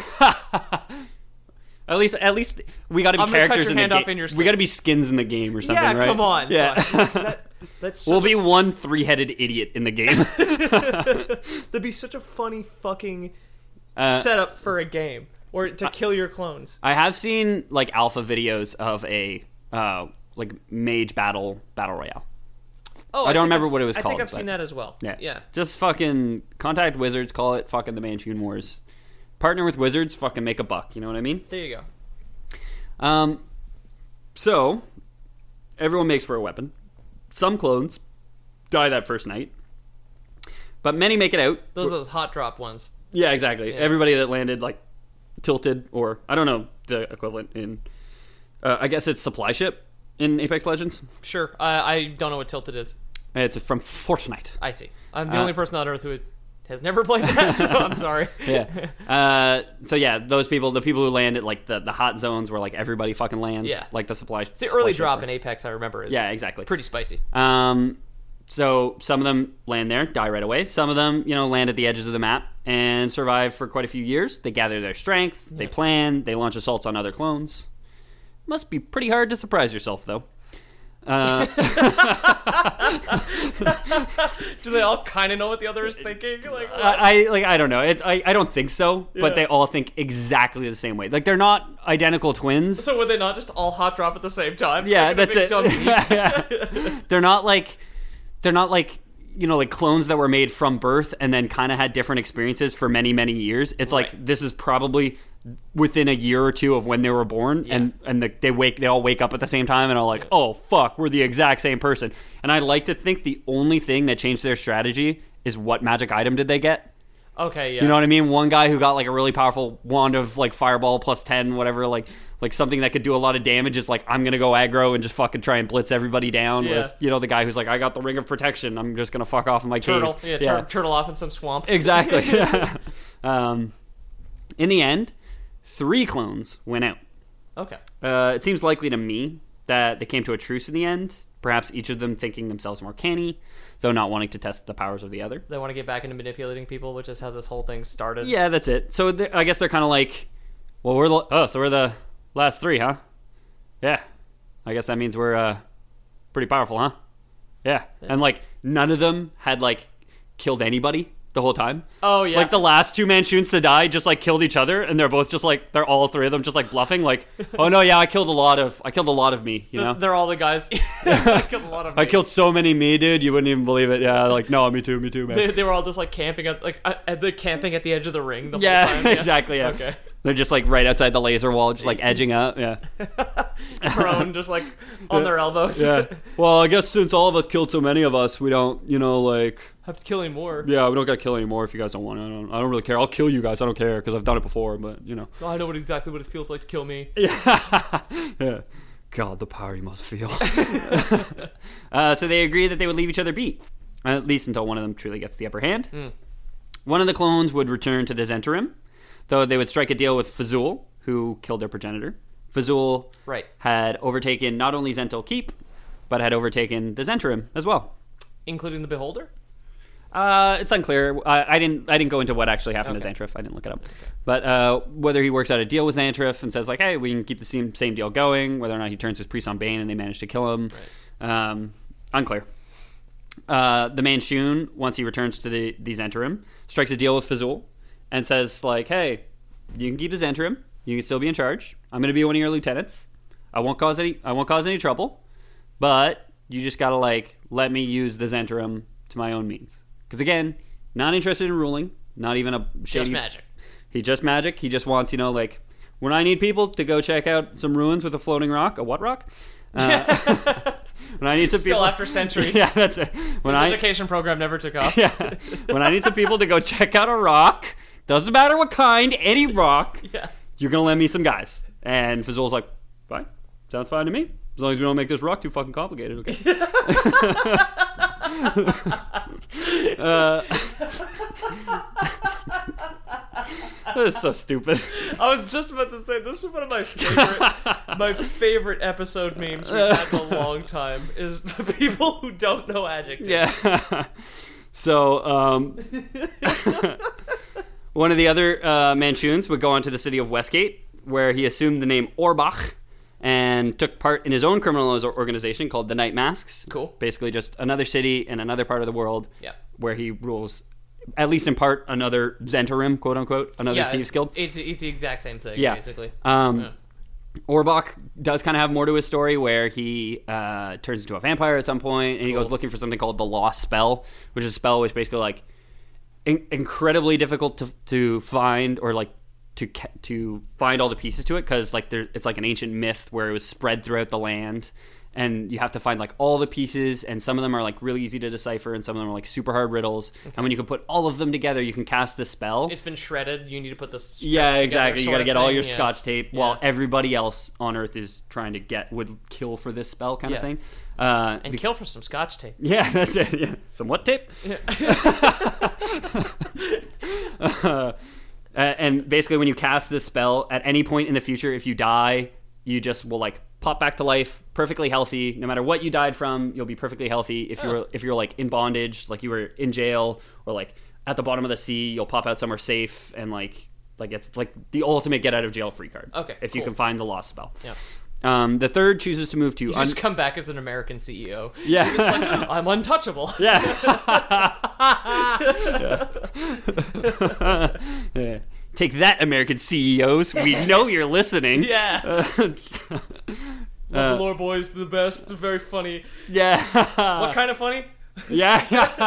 At least we got to be I'm gonna cut characters your in the hand game. off in your We sleep. got to be skins in the game or something, Yeah, right? come on. Yeah. That's We'll such be one 3-headed idiot in the game. that'd be such a funny fucking setup for a game, or to kill your clones. I have seen like alpha videos of a like mage battle royale. Oh, I don't think remember I've- what it was I called, think I've but- seen that as well. Yeah. Just fucking contact wizards, call it fucking the Manchun Wars. Partner with wizards, fucking make a buck. You know what I mean? There you go. So everyone makes for a weapon. Some clones die that first night, but many make it out. Those are those hot drop ones. Yeah, exactly. Everybody that landed like tilted, or I don't know the equivalent in. I guess it's supply ship in Apex Legends. Sure. I don't know what tilted is. It's from Fortnite. I see. I'm the only person on Earth who has never played that, so I'm sorry. Yeah. So yeah, those people, the people who land at like the hot zones where like everybody fucking lands. Yeah. Like the supply. The early drop in Apex, I remember, is exactly. pretty spicy. So some of them land there, die right away. Some of them, land at the edges of the map and survive for quite a few years. They gather their strength. They plan. They launch assaults on other clones. Must be pretty hard to surprise yourself, though. Do they all kind of know what the other is thinking? Like, what? I don't know. I don't think so, but they all think exactly the same way. Like, they're not identical twins. So would they not just all hot drop at the same time? Yeah, like that's it. They're not like like clones that were made from birth and then kind of had different experiences for many, many years. It's like this is probably within a year or two of when they were born, and they all wake up at the same time and are like, oh fuck, we're the exact same person. And I like to think the only thing that changed their strategy is what magic item did they get. Okay, yeah. You know what I mean? One guy who got like a really powerful wand of like fireball plus 10, whatever, like something that could do a lot of damage is like, I'm gonna go aggro and just fucking try and blitz everybody down. Yeah. Whereas, the guy who's like, I got the ring of protection, I'm just gonna fuck off in my turtle. cave. Yeah, turtle off in some swamp. Exactly. In the end, 3 clones went out. Okay. It seems likely to me that they came to a truce in the end, perhaps each of them thinking themselves more canny, though not wanting to test the powers of the other. They want to get back into manipulating people, which is how this whole thing started. Yeah, that's it. So I guess they're kind of like, well, we're the last 3, huh? Yeah. I guess that means we're pretty powerful, huh? Yeah. And like none of them had like killed anybody the whole time. Oh yeah. Like the last 2 Manchunians to die just like killed each other, and they're both just like, they're all 3 of them just like bluffing, like, oh no, yeah, I killed a lot of me, They're all the guys. I killed a lot of me. I killed so many me, dude, you wouldn't even believe it. Yeah, like, no, me too, man. They were all just like camping they're camping at the edge of the ring the whole time. Yeah, exactly, yeah. Okay. They're just like right outside the laser wall, just like edging up, yeah. Prone, just like on their elbows. Yeah. Well, I guess since all of us killed so many of us, we don't, like... have to kill any more. Yeah, we don't gotta kill anymore if you guys don't want to. I don't really care. I'll kill you guys. I don't care because I've done it before, but, I know exactly what it feels like to kill me. Yeah. God, the power you must feel. So they agree that they would leave each other be, at least until one of them truly gets the upper hand. One of the clones would return to the Zhentarim, though they would strike a deal with Fazul, who killed their progenitor. Fazul had overtaken not only Zhentil Keep, but had overtaken the Zhentarim as well. Including the Beholder? It's unclear. I didn't go into what actually happened to Xantrif. I didn't look it up. Okay. But whether he works out a deal with Xantrif and says like, hey, we can keep the same deal going, whether or not he turns his priest on Bane and they manage to kill him, unclear. The Manchun, once he returns to the Zhentarim, strikes a deal with Fazul and says like, hey, you can keep the Zhentarim. You can still be in charge. I'm going to be one of your lieutenants. I won't cause any trouble, but you just got to like let me use the Zhentarim to my own means. Because again, not interested in ruling, not even a shady... Just magic. He just wants, like, when I need people to go check out some ruins with a floating rock, a what rock? When I need some people... Still after centuries. Yeah, that's it. His education program never took off. Yeah. When I need some people to go check out a rock, doesn't matter what kind, any rock, you're going to lend me some guys. And Fazul's like, fine, sounds fine to me. As long as we don't make this rock too fucking complicated, okay? This is so stupid. I was just about to say, this is one of my favorite episode memes we've had in a long time, is the people who don't know adjectives. Yeah. So, one of the other Manchuns would go on to the city of Westgate, where he assumed the name Orbach, and took part in his own criminal organization called the Night Masks. Cool. Basically just another city in another part of the world where he rules, at least in part, another Zhentarim, quote-unquote, another thieves guild. It's the exact same thing, basically. Orbach does kind of have more to his story, where he turns into a vampire at some point, and he goes looking for something called the Lost Spell, which is a spell which basically, like, incredibly difficult to find, or, like, to find all the pieces to it, because like it's like an ancient myth where it was spread throughout the land, and you have to find like all the pieces, and some of them are like really easy to decipher, and some of them are like super hard riddles. And when you can put all of them together, you can cast this spell. It's been shredded. You need to put the strips Yeah, together, exactly. You sort got to of get all thing. your Yeah. scotch tape Yeah. while everybody else on Earth is trying to would kill for this spell kind of Yeah. thing. And kill for some scotch tape. Yeah, that's it. Yeah. Some what tape? And basically, when you cast this spell, at any point in the future, if you die, you just will like pop back to life, perfectly healthy. No matter what you died from, you'll be perfectly healthy. If you're like in bondage, like you were in jail, or like at the bottom of the sea, you'll pop out somewhere safe, and like it's like the ultimate get out of jail free card. Okay, if you cool. can find the lost spell. Yeah. The third chooses to move to You just come back as an American CEO. Yeah. You're just like, I'm untouchable. Yeah. Yeah. Take that, American CEOs. We know you're listening. Yeah. Love the lore boys, the best, very funny. Yeah. What kind of funny? Yeah.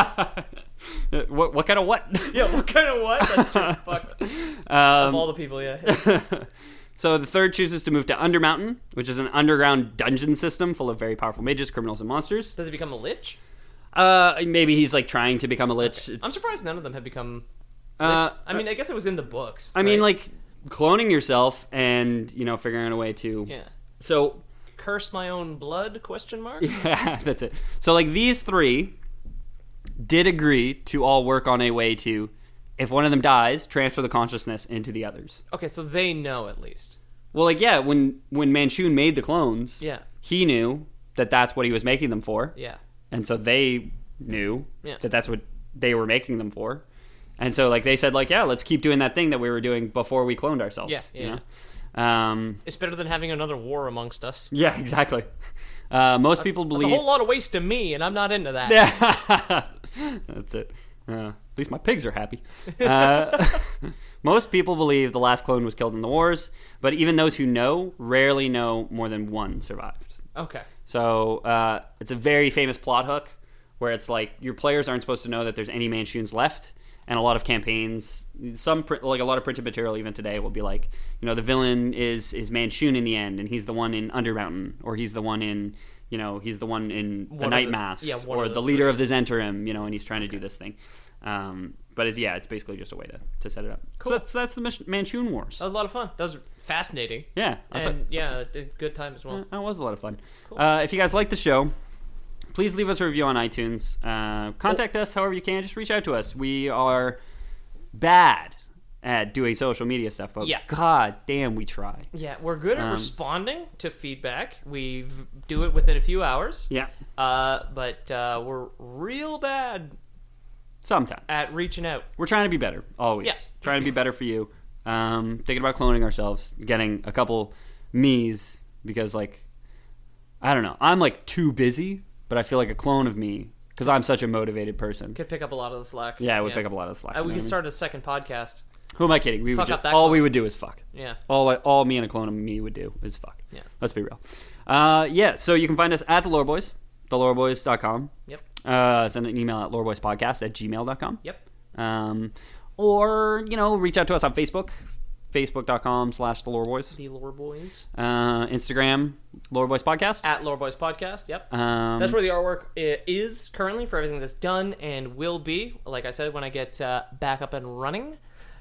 What kind of what? Yeah, what kind of what? That's true. Fuck. Of all the people, yeah. So the third chooses to move to Undermountain, which is an underground dungeon system full of very powerful mages, criminals, and monsters. Does he become a lich? Maybe he's like trying to become a lich. I'm surprised none of them have become lich. I mean, I guess it was in the books. I mean, right? like cloning yourself and figuring out a way to. Yeah. So. Curse my own blood? Question mark. Yeah, that's it. So like these three did agree to all work on a way to, if one of them dies, transfer the consciousness into the others. Okay, so they know at least. Well, like yeah, when Manchun made the clones, Yeah. he knew that that's what he was making them for. Yeah. And so they knew Yeah. that that's what they were making them for. And so like they said like, yeah, let's keep doing that thing that we were doing before we cloned ourselves. Yeah, you yeah. know? It's better than having another war amongst us. Yeah, exactly. Most people That's believe a whole lot of waste to me, and I'm not into that. Yeah, that's it. At least my pigs are happy. Most people believe the last clone was killed in the wars, but even those who know rarely know more than one survived. Okay. So it's a very famous plot hook where it's like your players aren't supposed to know that there's any Manchuns left, and a lot of campaigns, like a lot of printed material even today will be like, the villain is Manchun in the end, and he's the one in Undermountain, or he's the one in he's the one in the Night Masks, or the leader of the Zhentarim, and he's trying to do this thing. But it's basically just a way to set it up. Cool. So that's the Manchun Wars. That was a lot of fun. That was fascinating. Yeah. And a good time as well. That was a lot of fun. If you guys like the show, please leave us a review on iTunes. Contact us however you can. Just reach out to us. We are bad at doing social media stuff, but god damn, we try. Yeah, we're good at responding to feedback. We do it within a few hours. Yeah. But we're real bad Sometimes. at reaching out. We're trying to be better, always. Yeah. Trying to be better for you. Thinking about cloning ourselves, getting a couple me's, because, like, I don't know. I'm, like, too busy, but I feel like a clone of me, because I'm such a motivated person. Could pick up a lot of the slack. Yeah, I would pick up a lot of the slack. We could start a second podcast. Who am I kidding? We would Fuck up that all clone. we would do is fuck. Yeah. All me and a clone of me would do is fuck. Yeah. Let's be real. So you can find us at The Lore Boys, theloreboys.com. Yep. Send an email at loreboyspodcast@gmail.com. Yep. Or, reach out to us on Facebook, facebook.com/theloreboys. The Lore Boys. Instagram, Lore Boys Podcast. At Lore Boys Podcast, yep. That's where the artwork is currently for everything that's done and will be, like I said, when I get back up and running.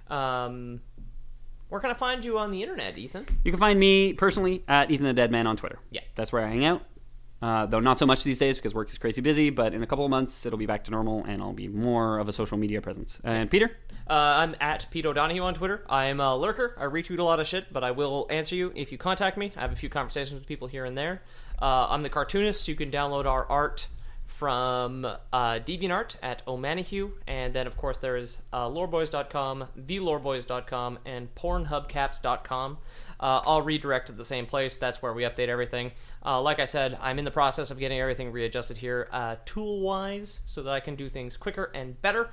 Where can I find you on the internet, Ethan? You can find me personally at Ethan the Dead Man on Twitter. Yeah. That's where I hang out. Though not so much these days because work is crazy busy, but in a couple of months it'll be back to normal and I'll be more of a social media presence. And Peter? I'm at Pete O'Donohue on Twitter. I'm a lurker. I retweet a lot of shit, but I will answer you if you contact me. I have a few conversations with people here and there. I'm the cartoonist. You can download our art from DeviantArt at Omanihue. And then, of course, there is loreboys.com, theloreboys.com, and pornhubcaps.com. I'll redirect to the same place. That's where we update everything. Like I said, I'm in the process of getting everything readjusted here tool-wise so that I can do things quicker and better.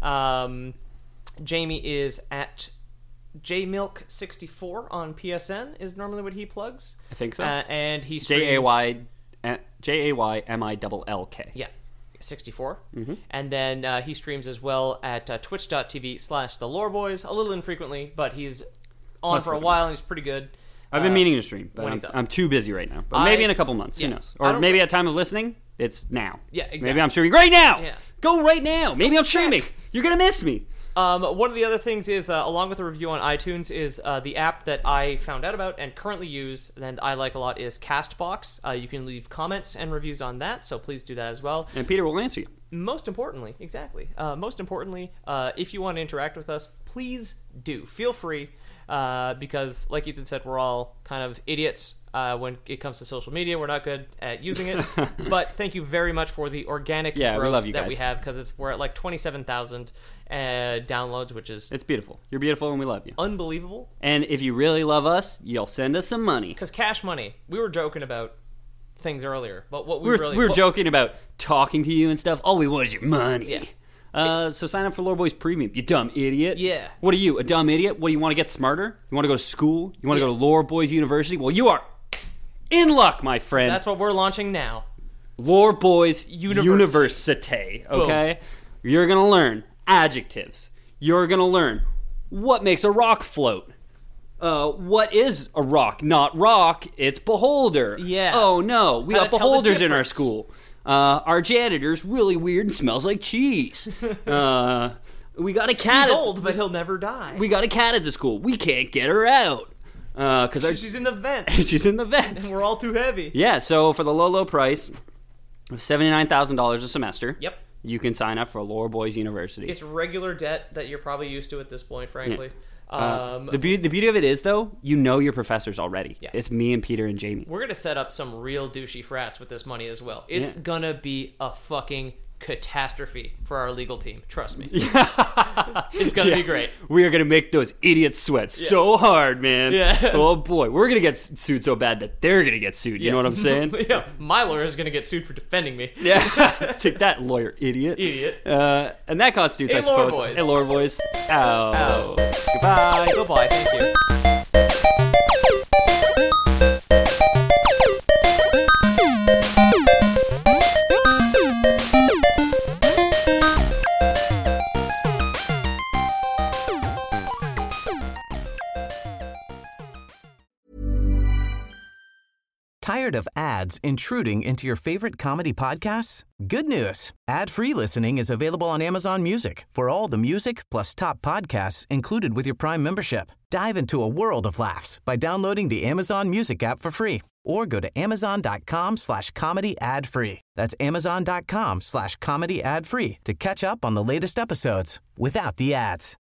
Jamie is at jmilk64 on PSN is normally what he plugs. I think so. And he streams... JAYMILLK. Yeah, 64. Mm-hmm. And then he streams as well at twitch.tv/theloreboys, a little infrequently, but he's on for a while and he's pretty good. I've been meaning to stream, but when he's up. I'm too busy right now. But maybe in a couple months. yeah. Who knows? I Or don't- maybe at time of listening, it's now. Yeah, exactly. Maybe I'm streaming right now. Yeah. Go right now. Maybe I'm streaming. You're going to miss me. One of the other things is, along with the review on iTunes, is the app that I found out about and currently use and I like a lot is Castbox. You can leave comments and reviews on that, so please do that as well. And Peter will answer you. Most importantly, if you want to interact with us, please do. Feel free, because, like Ethan said, we're all kind of idiots when it comes to social media. We're not good at using it. But thank you very much for the organic Yeah, we growth love you that guys. we have, because we're at like 27,000 downloads, which is It's beautiful. You're beautiful and we love you. unbelievable. And if you really love us, you'll send us some money. Because cash money, we were joking about things earlier, but what We were joking about talking to you and stuff. All we want is your money. Yeah. So sign up for Lore Boys Premium, you dumb idiot. Yeah. What are you, a dumb idiot? What, do you want to get smarter? You want to go to school? You want to Yeah. go to Lore Boys University? Well, you are in luck, my friend. That's what we're launching now. Lore Boys University. okay? You're going to learn adjectives. You're going to learn what makes a rock float. What is a rock? Not rock, it's beholder. Yeah. Oh, no. We How got to tell the beholders in our difference. school. Our janitor's really weird and smells like cheese. We got a cat. He's old, but he'll never die. We got a cat at the school. We can't get her out. Because She's in the vent, she's in the vents. and we're all too heavy. Yeah, so for the low price of $79,000 a semester, Yep. you can sign up for Lore Boys University. It's regular debt that you're probably used to at this point, frankly. The beauty of it is, though, you know your professors already. Yeah. It's me and Peter and Jamie. We're gonna set up some real douchey frats with this money as well. It's Yeah. gonna be a fucking catastrophe for our legal team. Trust me. It's gonna be great. We are going to make those idiots sweat so hard, man. Yeah. Oh, boy. We're going to get sued so bad that they're going to get sued. You know what I'm saying? Yeah, my lawyer is gonna get sued for defending me. Yeah. Take that, lawyer idiot. Idiot. And that constitutes, Hey, I suppose. Lore Boys. Hey, Lore Boys. Ow. Ow. Goodbye. Goodbye. Thank you. Tired of ads intruding into your favorite comedy podcasts? Good news. Ad-free listening is available on Amazon Music for all the music plus top podcasts included with your Prime membership. Dive into a world of laughs by downloading the Amazon Music app for free or go to amazon.com/comedy ad-free. That's amazon.com/comedy ad-free to catch up on the latest episodes without the ads.